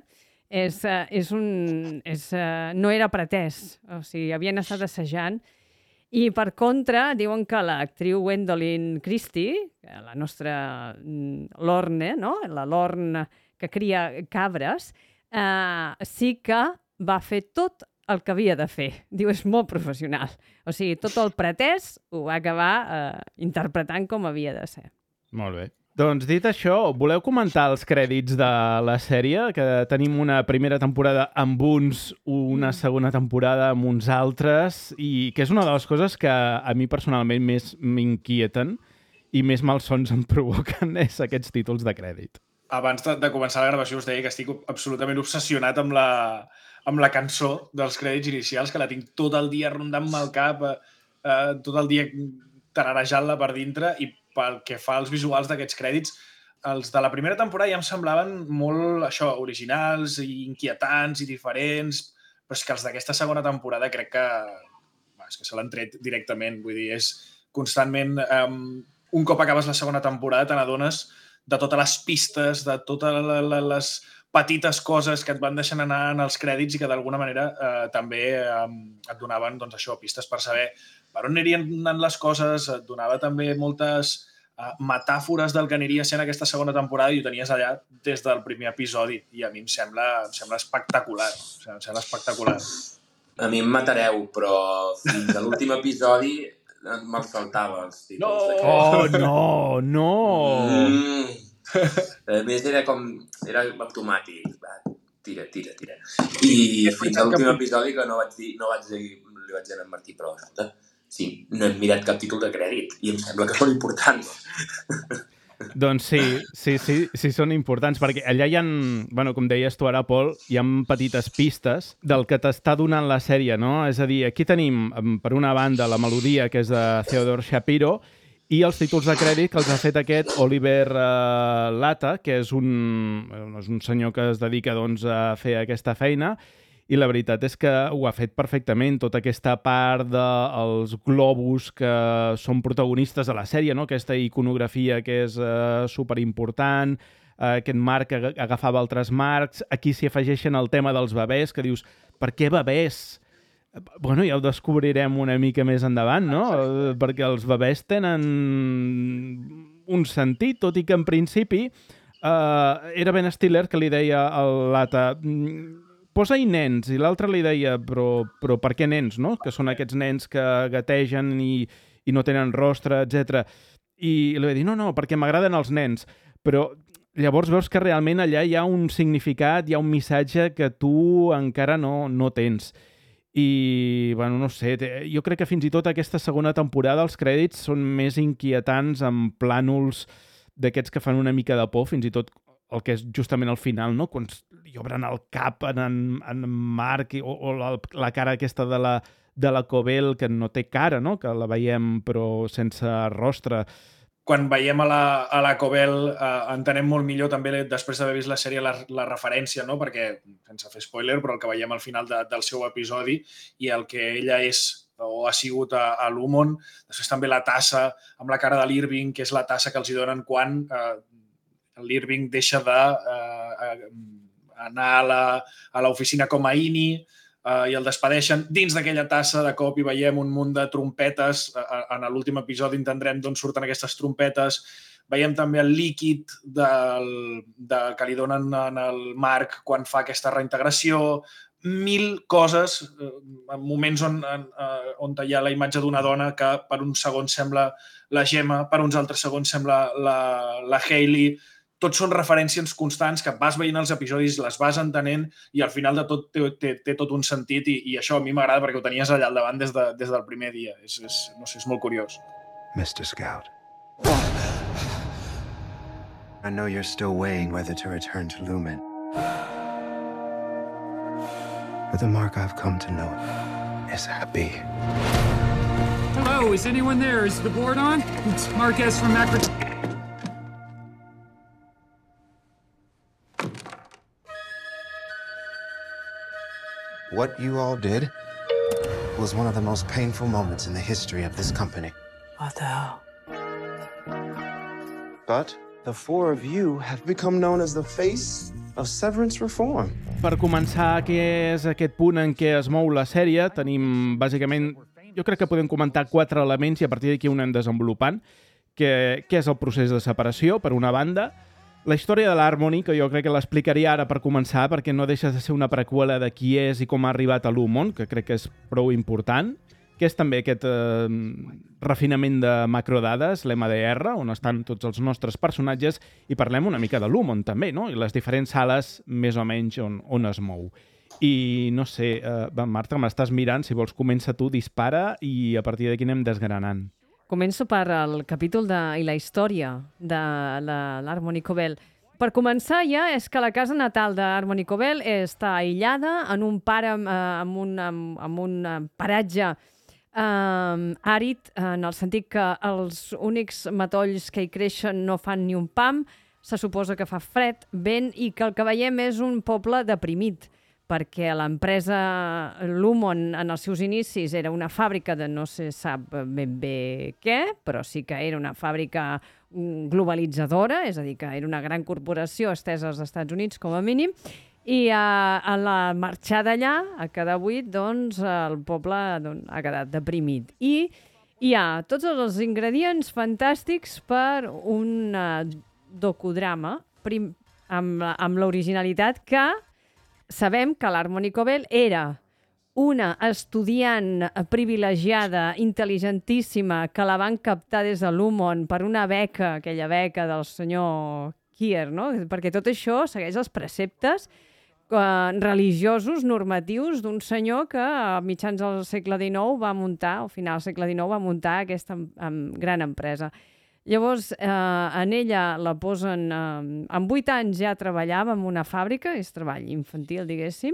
no era pretès, o sigui, havien estat assajant. I per contra diuen que l'actriu Gwendolyn Christie, la nostra Lorne, no? La Lorne que cria cabres, sí que va fer tot el que havia de fer. Diu, és molt professional. O sigui, tot el pretès ho va acabar interpretant com havia de ser. Molt bé. Doncs dit això, voleu comentar els crèdits de la sèrie? Que tenim una primera temporada amb uns, una segona temporada amb uns altres, i que és una de les coses que a mi personalment més m'inquieten i més malsons em provoquen és aquests títols de crèdit. Abans de començar la gravació us deia que estic absolutament obsessionat amb la cançó dels crèdits inicials, que la tinc tot el dia rondant-me al cap, tot el dia tararejant-la per dintre, i pel que fa als visuals d'aquests crèdits, els de la primera temporada ja em semblaven molt, això, originals i inquietants i diferents, però és que els d'aquesta segona temporada crec que se l'han tret directament. Vull dir, és constantment... un cop acabes la segona temporada te n'adones de totes les pistes, de totes les petites coses que et van deixant anar en els crèdits i que d'alguna manera també et donaven, doncs, això, pistes per saber per on anirien anant les coses, et donava també moltes metàfores del que aniria sent aquesta segona temporada i ho tenies allà des del primer episodi, i a mi em sembla espectacular. Em sembla espectacular. A mi em matareu, però fins a l'últim episodi me'l saltava els títols. No! A més, era automàtic. Tira. I fins a l'últim episodi que li vaig dir a en Martí, però sí, no hem mirat cap títol de crèdit i em sembla que són importants. Doncs sí, són importants, perquè allà hi ha, bueno, com deies tu ara, Pol, hi ha petites pistes del que t'està donant la sèrie, no? És a dir, aquí tenim, per una banda, la melodia, que és de Theodore Shapiro, i els títols de crèdit que els ha fet aquest Oliver Latta, que és un senyor que es dedica doncs, a fer aquesta feina, i la veritat és que ho ha fet perfectament, tota aquesta part dels globus que són protagonistes de la sèrie, no? Aquesta iconografia que és superimportant, aquest marc que agafava altres marcs. Aquí s'hi afegeixen el tema dels bebès, que dius, per què bebès? Bueno, ja ho descobrirem una mica més endavant, no? Perquè els bebès tenen un sentit, tot i que en principi era Ben Stiller que li deia al Latta posa-hi nens, i l'altre li deia però per què nens, no? Que són aquests nens que gategen i no tenen rostre, etc. I li va dir, no, perquè m'agraden els nens. Però llavors veus que realment allà hi ha un significat, hi ha un missatge que tu encara no tens. I, bueno, no sé, jo crec que fins i tot aquesta segona temporada els crèdits són més inquietants amb plànols d'aquests que fan una mica de por, fins i tot el que és justament al final, no? Quan li obren el cap en Marc o la cara aquesta de la Cobel, que no té cara, no? Que la veiem però sense rostre. Quan veiem a la Cobel entenem molt millor també, després d'haver vist la sèrie, la referència, no? Perquè, sense fer spoiler, però el que veiem al final del seu episodi i el que ella és o ha sigut a l'Umon, després també la tassa amb la cara de l'Irving, que és la tassa que els hi donen quan l'Irving deixa d'anar a l'oficina com a INI i el despedeixen. Dins d'aquella tassa, de cop, hi veiem un munt de trompetes. En l'últim episodi entendrem d'on surten aquestes trompetes. Veiem també el líquid que li donen en el Marc quan fa aquesta reintegració. 1000 coses, moments on hi ha la imatge d'una dona que per un segon sembla la Gemma, per uns altres segons sembla la Hayley. Tots són referències constants que vas veient els episodis, les vas entenent i al final de tot té tot un sentit i això a mi m'agrada perquè ho tenies allà al davant des del primer dia. No sé, és molt curiós. Mr. Scout, I know you're still weighing whether to return to Lumen. But the Mark I've come to know is happy. Hello, is anyone there? Is the board on? It's Marquez from Macro... What you all did was one of the most painful moments in the history of this company. What the hell? But the four of you have become known as the face of severance reform. Per començar, què és aquest punt en què es mou la sèrie? Tenim, bàsicament, jo crec que podem comentar 4 elements i a partir d'aquí ho anem desenvolupant. Què és el procés de separació, per una banda? La història de l'Harmony, que jo crec que l'explicaria ara per començar, perquè no deixa de ser una preqüela de qui és i com ha arribat a l'Umon, que crec que és prou important, que és també aquest refinament de macrodades, l'MDR, on estan tots els nostres personatges, i parlem una mica de l'Umon també, no? I les diferents sales més o menys on es mou. I no sé, Marta, m'estàs mirant, si vols comença tu, dispara, i a partir d'aquí anem desgranant. Començo per el capítol i la història de l'Harmony Cobel. Per començar ja és que la casa natal d'Harmony Cobel està aïllada en un paratge àrid, en el sentit que els únics matolls que hi creixen no fan ni un pam, se suposa que fa fred, vent i que el que veiem és un poble deprimit, perquè l'empresa Lumon en els seus inicis era una fàbrica de no se sap ben bé què, però sí que era una fàbrica globalitzadora, és a dir, que era una gran corporació estesa als Estats Units com a mínim, i a la marxar d'allà, a quedar buit, doncs el poble ha quedat deprimit. I hi ha tots els ingredients fantàstics per un docudrama amb l'originalitat que sabem que l'Harmony Cobel era una estudiant privilegiada, intel·ligentíssima, que la van captar des de l'Umon per una beca, aquella beca del senyor Kier, no? Perquè tot això segueix els preceptes religiosos, normatius, d'un senyor que a mitjans del segle XIX va muntar, al final del segle XIX va muntar aquesta gran empresa. Llavors, en ella la posen... amb 8 anys ja treballava en una fàbrica, és treball infantil, diguéssim,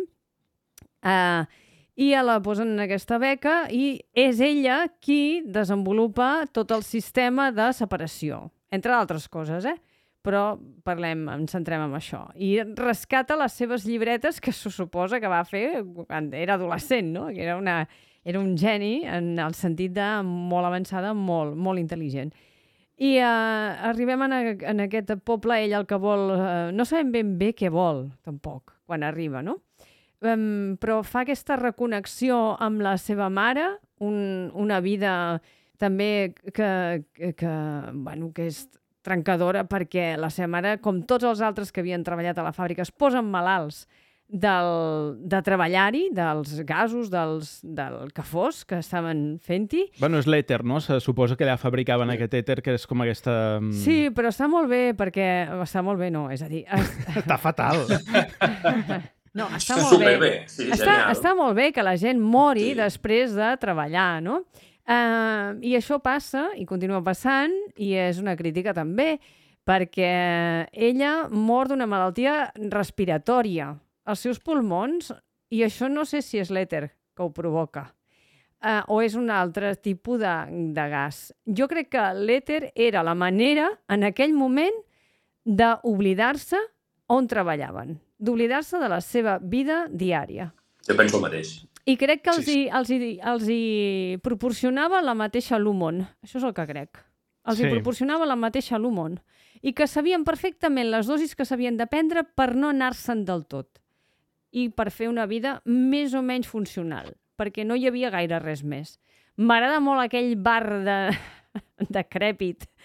i la posen en aquesta beca i és ella qui desenvolupa tot el sistema de separació, entre d'altres coses, però ens centrem en això. I rescata les seves llibretes que se suposa que va fer quan era adolescent, no? Que era un geni en el sentit de molt avançada, molt, molt intel·ligent. I arribem en aquest poble, ell el que vol... no sabem ben bé què vol, tampoc, quan arriba, no? Però fa aquesta reconnexió amb la seva mare, una vida també que és trencadora, perquè la seva mare, com tots els altres que havien treballat a la fàbrica, es posen malalts de treballar-hi, dels gasos, del que fos, que estaven fent-hi. Bueno, és l'èter, no? Se suposa que allà fabricaven aquest èter, que és com aquesta... Sí, però està molt bé, perquè... Està molt bé, no, és a dir... Està fatal. No, està molt bé. Sí, està molt bé que la gent mori després de treballar, no? I això passa, i continua passant, i és una crítica també, perquè ella mor d'una malaltia respiratòria. Els seus pulmons, i això no sé si és l'èter que ho provoca, o és un altre tipus de gas. Jo crec que l'èter era la manera, en aquell moment, d'oblidar-se on treballaven, d'oblidar-se de la seva vida diària. Jo penso el mateix. I crec que els hi proporcionava la mateixa Lumon. Això és el que crec. Els hi proporcionava la mateixa Lumon. I que sabien perfectament les dosis que s'havien de prendre per no anar-se'n del tot. I per fer una vida més o menys funcional, perquè no hi havia gaire res més. M'agrada molt aquell bar decrèpit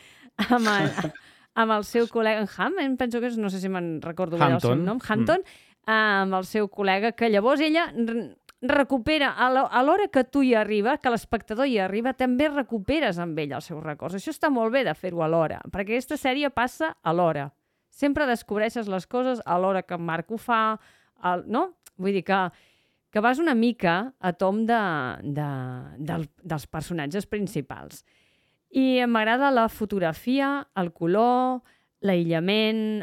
amb el seu col·lega, en penso que és, no sé si me'n recordo bé el seu nom, Hampton, amb el seu col·lega, que llavors ella recupera, a l'hora que tu hi arribes, que l'espectador hi arriba, també recuperes amb ell els seus records. Això està molt bé de fer-ho a l'hora, perquè aquesta sèrie passa a l'hora. Sempre descobreixes les coses a l'hora que en Marc ho fa, no? Vull dir que vas una mica a tom dels personatges principals. I m'agrada la fotografia, el color, l'aïllament,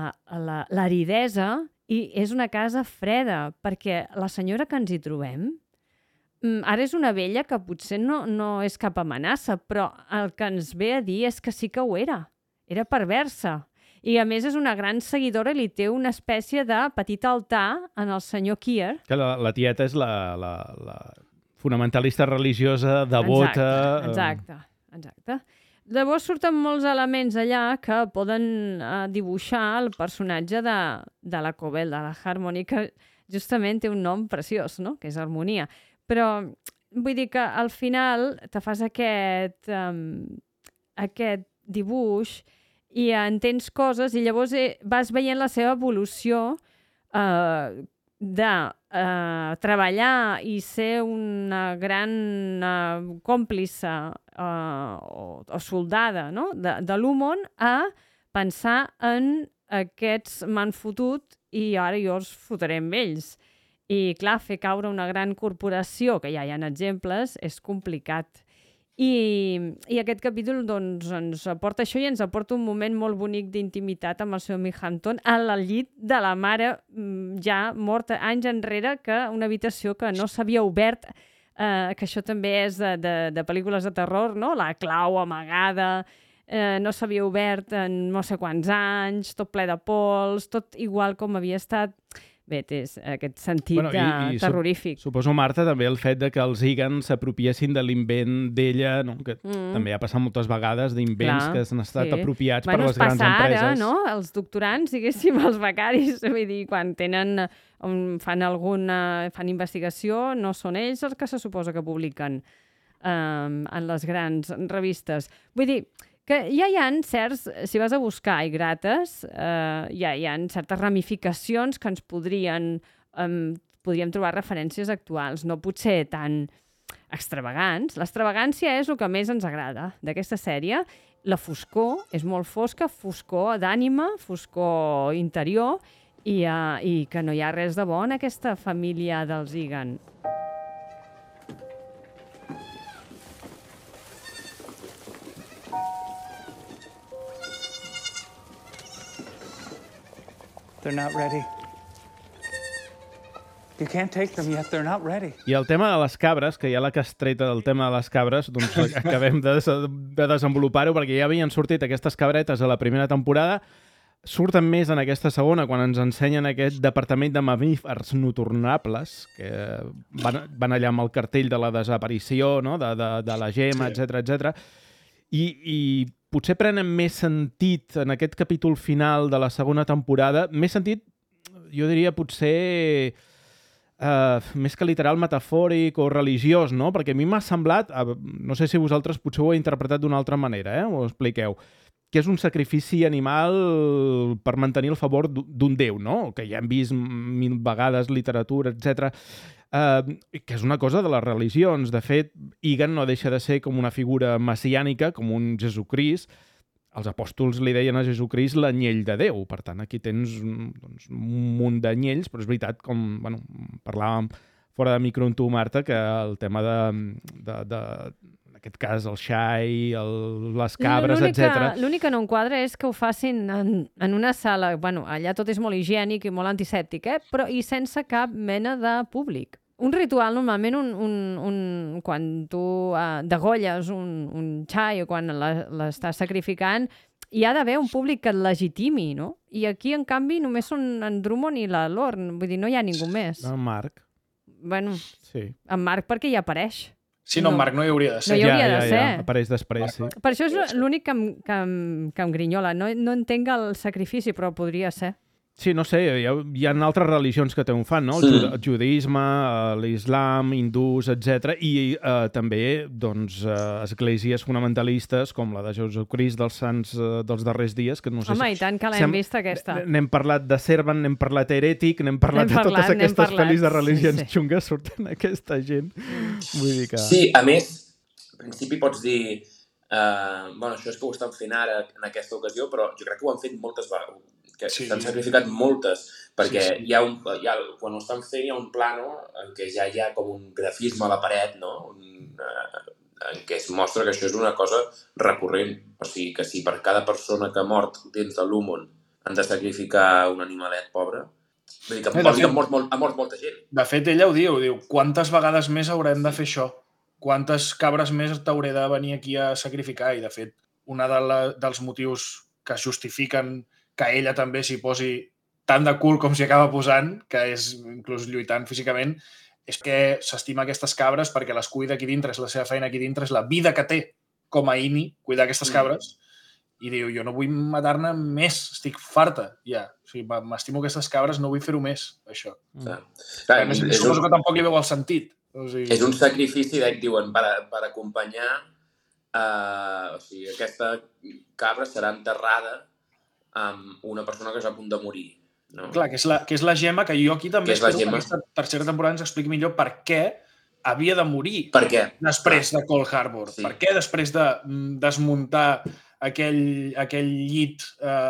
l'aridesa, i és una casa freda, perquè la senyora que ens hi trobem ara és una vella que potser no és cap amenaça, però el que ens ve a dir és que sí que ho era. Era perversa. I, a més, és una gran seguidora i li té una espècie de petit altar en el senyor Keir. Que la tieta és la fonamentalista religiosa, devota... Exacte. Llavors surten molts elements allà que poden dibuixar el personatge de la Cobell, de la Harmony, que justament té un nom preciós, no? Que és Harmonia. Però vull dir que al final te fas aquest dibuix i entens coses i llavors vas veient la seva evolució de treballar i ser una gran còmplice o soldada, no? de l'Umon a pensar en aquests m'han fotut i ara jo els fotré amb ells. I, clar, fer caure una gran corporació, que ja hi ha exemples, és complicat. I aquest capítol doncs, ens aporta això i ens aporta un moment molt bonic d'intimitat amb el seu amic Hampton al llit de la mare ja morta anys enrere, que una habitació que no s'havia obert, que això també és de pel·lícules de terror, no? La clau amagada, no s'havia obert en no sé quants anys, tot ple de pols, tot igual com havia estat. Bé, té aquest sentit terrorífic. Suposo, Marta, també el fet de que els Egan s'apropiessin de l'invent d'ella, no? Que també ha passat moltes vegades d'invents que s'han estat apropiats per les grans empreses. Ara, no? Els doctorants, diguéssim, els becaris, vull dir, quan fan investigació, no són ells els que se suposa que publiquen en les grans revistes. Vull dir, que ja hi ha certs, si vas a buscar i grates, ja hi ha certes ramificacions que ens podríem trobar referències actuals, no potser tan extravagants. L'extravagància és el que més ens agrada d'aquesta sèrie. La foscor és molt fosca, foscor d'ànima, foscor interior, i que no hi ha res de bo en aquesta família dels Egan. They're not ready. You can't take them yet, they're not ready. I el tema de les cabres, que hi ha la castreta del tema de les cabres, doncs acabem de desenvolupar-ho, perquè ja havien sortit aquestes cabretes a la primera temporada, surten més en aquesta segona, quan ens ensenyen aquest departament de mamífers notornables, que van allà amb el cartell de la desaparició, no? de la Gemma, etc. I potser prenen més sentit en aquest capítol final de la segona temporada, més sentit, jo diria, potser més que literal, metafòric o religiós, no? Perquè a mi m'ha semblat, no sé si vosaltres potser ho heu interpretat d'una altra manera, ho expliqueu, que és un sacrifici animal per mantenir el favor d'un déu, no? Que ja hem vist 1000 vegades literatura, etc. Que és una cosa de les religions. De fet, Egan no deixa de ser com una figura messiànica, com un Jesucrist. Els apòstols li deien a Jesucrist l'anyell de Déu. Per tant, aquí tens doncs, un munt d'anyells, però és veritat, com parlàvem fora de micro amb tu, Marta, que el tema en aquest cas, el xai, les cabres, etc. L'únic que no enquadra és que ho facin en una sala, allà tot és molt higiènic i molt antisèptic, però i sense cap mena de públic. Un ritual, normalment, quan tu degolles un xai o quan l'estàs sacrificant, hi ha d'haver un públic que et legitimi, no? I aquí, en canvi, només són en Drummond i la Lorne. Vull dir, no hi ha ningú més. En Marc. Sí. En Marc perquè hi apareix. Sí, en Marc no hi hauria de ser. No hi hauria de ser. Apareix després, sí. Per això és l'únic que em grinyola. No entenc el sacrifici, però podria ser. Sí, no sé, hi ha altres religions que també ho fan, no? El judaïsme, l'islam, hindús, etc. I també, doncs, esglésies fonamentalistes com la de Jesucrist dels Sants dels darrers dies, que no sé i tant que l'hem vist, aquesta. N'hem parlat de Servan, n'hem parlat d'Herètic, n'hem parlat de totes aquestes pel·lis de religions xungues, surten aquesta gent. Vull dir que... Sí, a més, al principi pots dir això és que ho estan fent ara en aquesta ocasió, però jo crec que ho han fet moltes vegades. Que s'han sacrificat moltes, perquè quan ho estan fent hi ha un plano en què ja hi ha com un grafisme a la paret, no? En què es mostra que això és una cosa recurrent. O sigui, que si per cada persona que ha mort dins de l'Umon han de sacrificar un animalet pobre, vull dir que ha mort molta gent. De fet, ella ho diu, quantes vegades més haurem de fer això? Quantes cabres més t'hauré de venir aquí a sacrificar? I, de fet, un dels motius que justifiquen que ella també s'hi posi tant de cul com s'hi acaba posant, que és inclús lluitant físicament, és que s'estima aquestes cabres perquè les cuida aquí dintre, és la seva feina aquí dintre, és la vida que té com a Ini, cuidar aquestes cabres, i diu, jo no vull matar-ne més, estic farta, ja. O sigui, m'estimo aquestes cabres, no vull fer-ho més, això. Suposo que tampoc li veu el sentit. És un sacrifici, diuen, per acompanyar, o sigui, aquesta cabra serà enterrada amb una persona que és a punt de morir. No? Clar, que és la Gemma, que jo aquí també espero que aquesta tercera temporada ens expliqui millor per què havia de morir després de Cold Harbor. Sí. Per què després de desmuntar aquell llit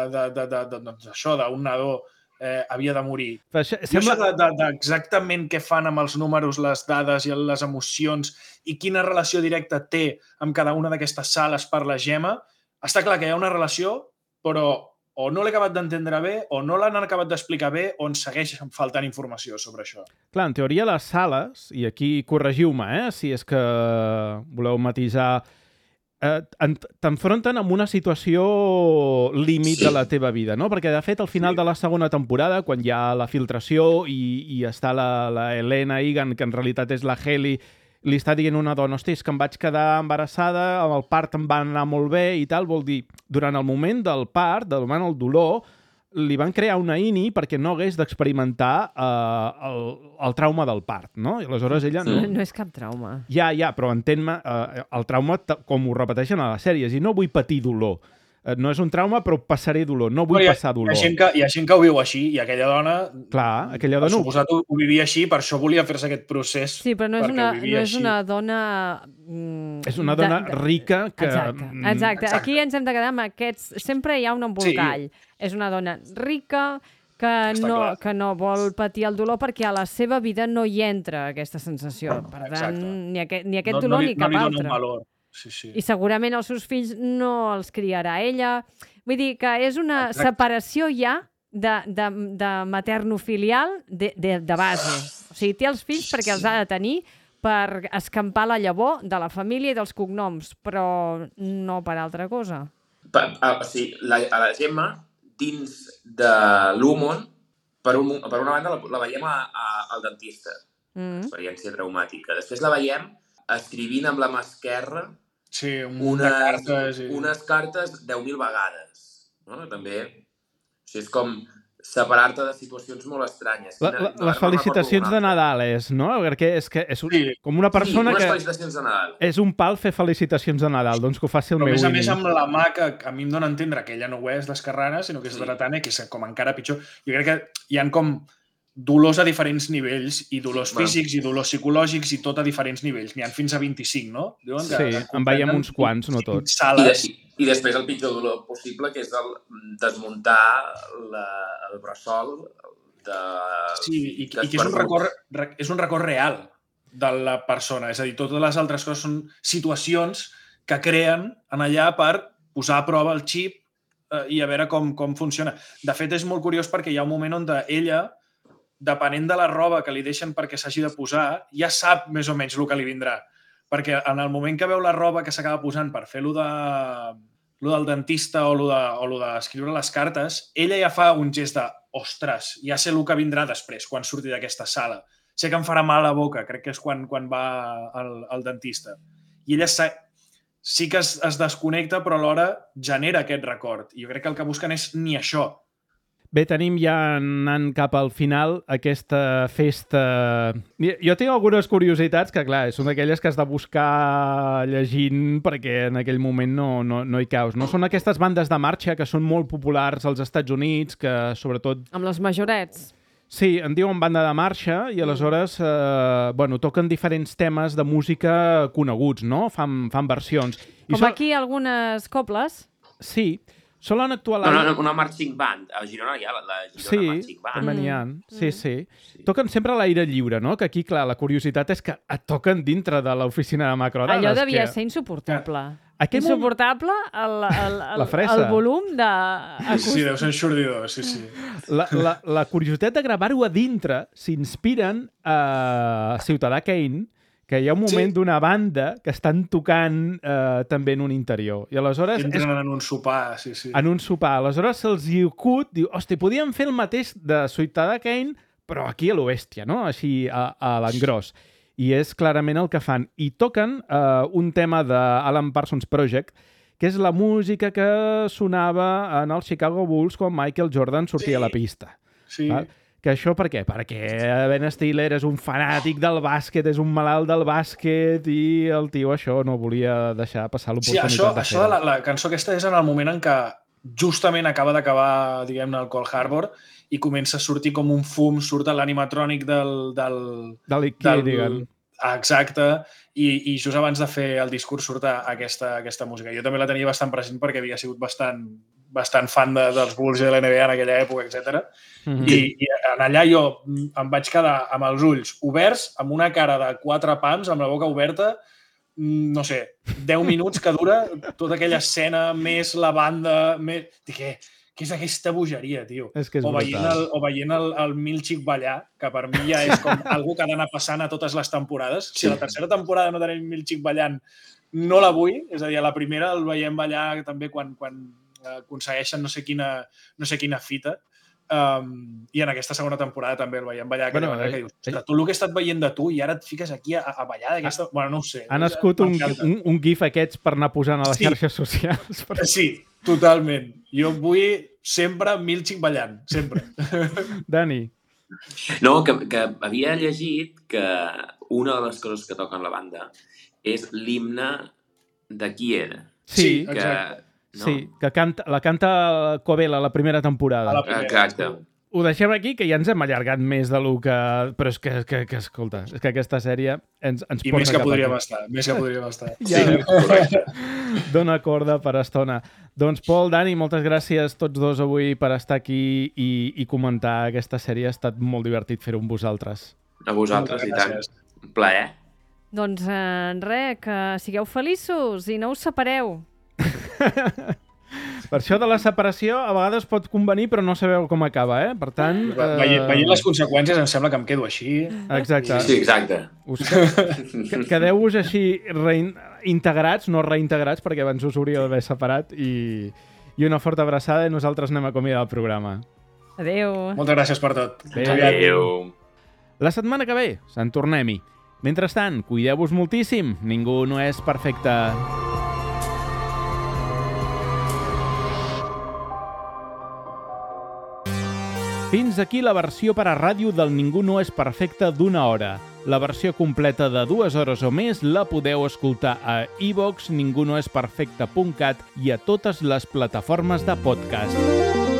d'un nadó havia de morir. Sembla... Exactament què fan amb els números, les dades i les emocions i quina relació directa té amb cada una d'aquestes sales per la Gemma, està clar que hi ha una relació, però o no l'he acabat d'entendre bé, o no l'han acabat d'explicar bé, o ens segueix faltant informació sobre això. Clar, en teoria les sales, i aquí corregiu-me, si és que voleu matisar, t'enfronten amb una situació límit de la teva vida, no? Perquè, de fet, al final de la segona temporada, quan hi ha la filtració i està la Helena Egan, que en realitat és la Heli, li està dient una dona, hosti, és que em vaig quedar embarassada, amb el part em va anar molt bé i tal, vol dir, durant el moment del part, del moment del dolor, li van crear una Ini perquè no hagués d'experimentar el trauma del part, no? I aleshores ella... No és cap trauma. Ja, però entén-me, el trauma, com ho repeteixen a les sèries, i no vull patir dolor. No és un trauma, però passaré dolor. No vull passar dolor. Hi ha gent que ho viu així, i aquella dona... Clar, aquella dona... Suposat ho vivia així, per això volia fer-se aquest procés. Sí, però no és una dona... És una dona rica que... Exacte. Aquí ens hem de quedar amb aquests... Sempre hi ha un embolcall. Sí. És una dona rica que no vol patir el dolor perquè a la seva vida no hi entra aquesta sensació. Per tant, ni aquest dolor ni cap altre. No li dona un valor. Sí. I segurament els seus fills no els criarà ella. Vull dir que és una separació ja de materno-filial de base. O sigui, té els fills perquè els ha de tenir per escampar la llavor de la família i dels cognoms, però no per altra cosa. O sigui, a la Gemma, dins de l'Humon, per una banda la veiem al dentista, experiència traumàtica. Després la veiem escrivint amb la mà esquerra unes cartes 10.000 vegades. No? També, o sigui, és com separar-te de situacions molt estranyes. Les felicitacions de Nadal no? Perquè és com una persona que... felicitacions de Nadal. És un pal fer felicitacions de Nadal, doncs que ho faci el meu amic. Però a més amb la mà que a mi em dóna a entendre que ella no ho és d'esquerrana, sinó que és dretana, que és com encara pitjor. Jo crec que hi ha com dolors a diferents nivells, i dolors físics i dolors psicològics, i tot a diferents nivells. N'hi ha fins a 25, no? Diuen que en veiem uns quants, no tots. I després el pitjor dolor possible, que és desmuntar el bressol de... Sí, i que és un record real de la persona. És a dir, totes les altres coses són situacions que creen en allà per posar a prova el xip i a veure com funciona. De fet, és molt curiós perquè hi ha un moment on ella, depenent de la roba que li deixen perquè s'hagi de posar, ja sap més o menys el que li vindrà. Perquè en el moment que veu la roba que s'acaba posant per fer lo del dentista o lo d'escriure les cartes, ella ja fa un gest de ostres, ja sé el que vindrà després, quan surti d'aquesta sala. Sé que em farà mal a la boca, crec que és quan va al dentista. I ella sí que es desconnecta, però alhora genera aquest record. I jo crec que el que busquen és ni això. Bé, tenim ja anant cap al final aquesta festa... Jo tinc algunes curiositats que, clar, són d'aquelles que has de buscar llegint perquè en aquell moment no hi caus. No són aquestes bandes de marxa que són molt populars als Estats Units, que sobretot... Amb les majorets. Sí, en diuen banda de marxa i aleshores toquen diferents temes de música coneguts, no? Fan versions. Com aquí algunes cobles. Sí. Solen actuar... Una marching band. A Girona hi ha la Girona Marching Band. També n'hi ha. Sí. Toquen sempre a l'aire lliure, no? Que aquí, clar, la curiositat és que et toquen dintre de l'oficina de macrodades. Allò devia ser insuportable. Insuportable el volum de... Sí, deu ser enxordidor, sí. La curiositat de gravar-ho a dintre s'inspiren a Ciutadà Kane, que hi ha un moment d'una banda que estan tocant també en un interior. I aleshores... Entren en un sopar, sí. En un sopar. Aleshores se'ls acut, diu, hosti, podíem fer el mateix de Ciutadà Kane, però aquí a l'Oestia, no? Així a l'engròs. I és clarament el que fan. I toquen un tema d'Alan Parsons Project, que és la música que sonava en els Chicago Bulls quan Michael Jordan sortia a la pista. Sí. Val? Que això per què? Perquè Ben Stiller és un fanàtic del bàsquet, és un malalt del bàsquet i el tio això no volia deixar passar l'oportunitat de fer-ho. Això de la cançó aquesta és en el moment en què justament acaba d'acabar, diguem-ne, el Cold Harbor i comença a sortir com un fum, surt l'animatrònic de Keadigan. Exacte, i just abans de fer el discurs surt aquesta música. Jo també la tenia bastant present perquè havia sigut bastant fan dels Bulls i de l'NBA en aquella època, etc. I en allà jo em vaig quedar amb els ulls oberts, amb una cara de 4 pams, amb la boca oberta, no sé, 10 minuts que dura tota aquella escena, més la banda, més... Què és aquesta bogeria, tio? És que és brutal. O veient el Milchik ballar, que per mi ja és com algú que ha d'anar passant a totes les temporades. Si a la tercera temporada no tenim Milchik ballant, no la vull. És a dir, a la primera el veiem ballar també quan aconsegueixen no sé quina fita. I en aquesta segona temporada també el veiem ballar. Que dius, ostres, tot el que he estat veient de tu i ara et fiques aquí a ballar d'aquesta... Bueno, no ho sé. Ha nascut un gif aquests per anar posant a les xarxes socials. Sí, totalment. Jo vull sempre Milchik ballant, sempre. Dani. No, que havia llegit que una de les coses que toquen la banda és l'himne de qui era. Sí, exacte. No? Sí, que la canta Covella la primera temporada. Exacte. Ho deixem aquí, que ja ens hem allargat més de lo que... Però és que escolta, és que aquesta sèrie ens porta cap aquí. I més que podríem estar. Ja, dona corda per estona. Doncs Pol, Dani, moltes gràcies tots dos avui per estar aquí i comentar aquesta sèrie. Ha estat molt divertit fer-ho amb vosaltres. A vosaltres, i tant. Un plaer. Doncs res, que sigueu feliços i no us separeu. Per això de la separació a vegades pot convenir, però no sabeu com acaba, eh? Per tant... Veient les conseqüències em sembla que em quedo així. Exacte. Sí, exacte. Quedeu-vos així integrats, no reintegrats, perquè abans us hauríeu d'haver separat, i una forta abraçada i nosaltres anem a acomiadar el programa. Adéu. Moltes gràcies per tot. Adéu. La setmana que ve se'n tornem-hi. Mentrestant, cuideu-vos moltíssim. Ningú no és perfecte. Fins aquí la versió per a ràdio del Ningú no és perfecte d'1 hora. La versió completa de 2 hores o més la podeu escoltar a iVoox, ningunoesperfecte.cat i a totes les plataformes de podcast.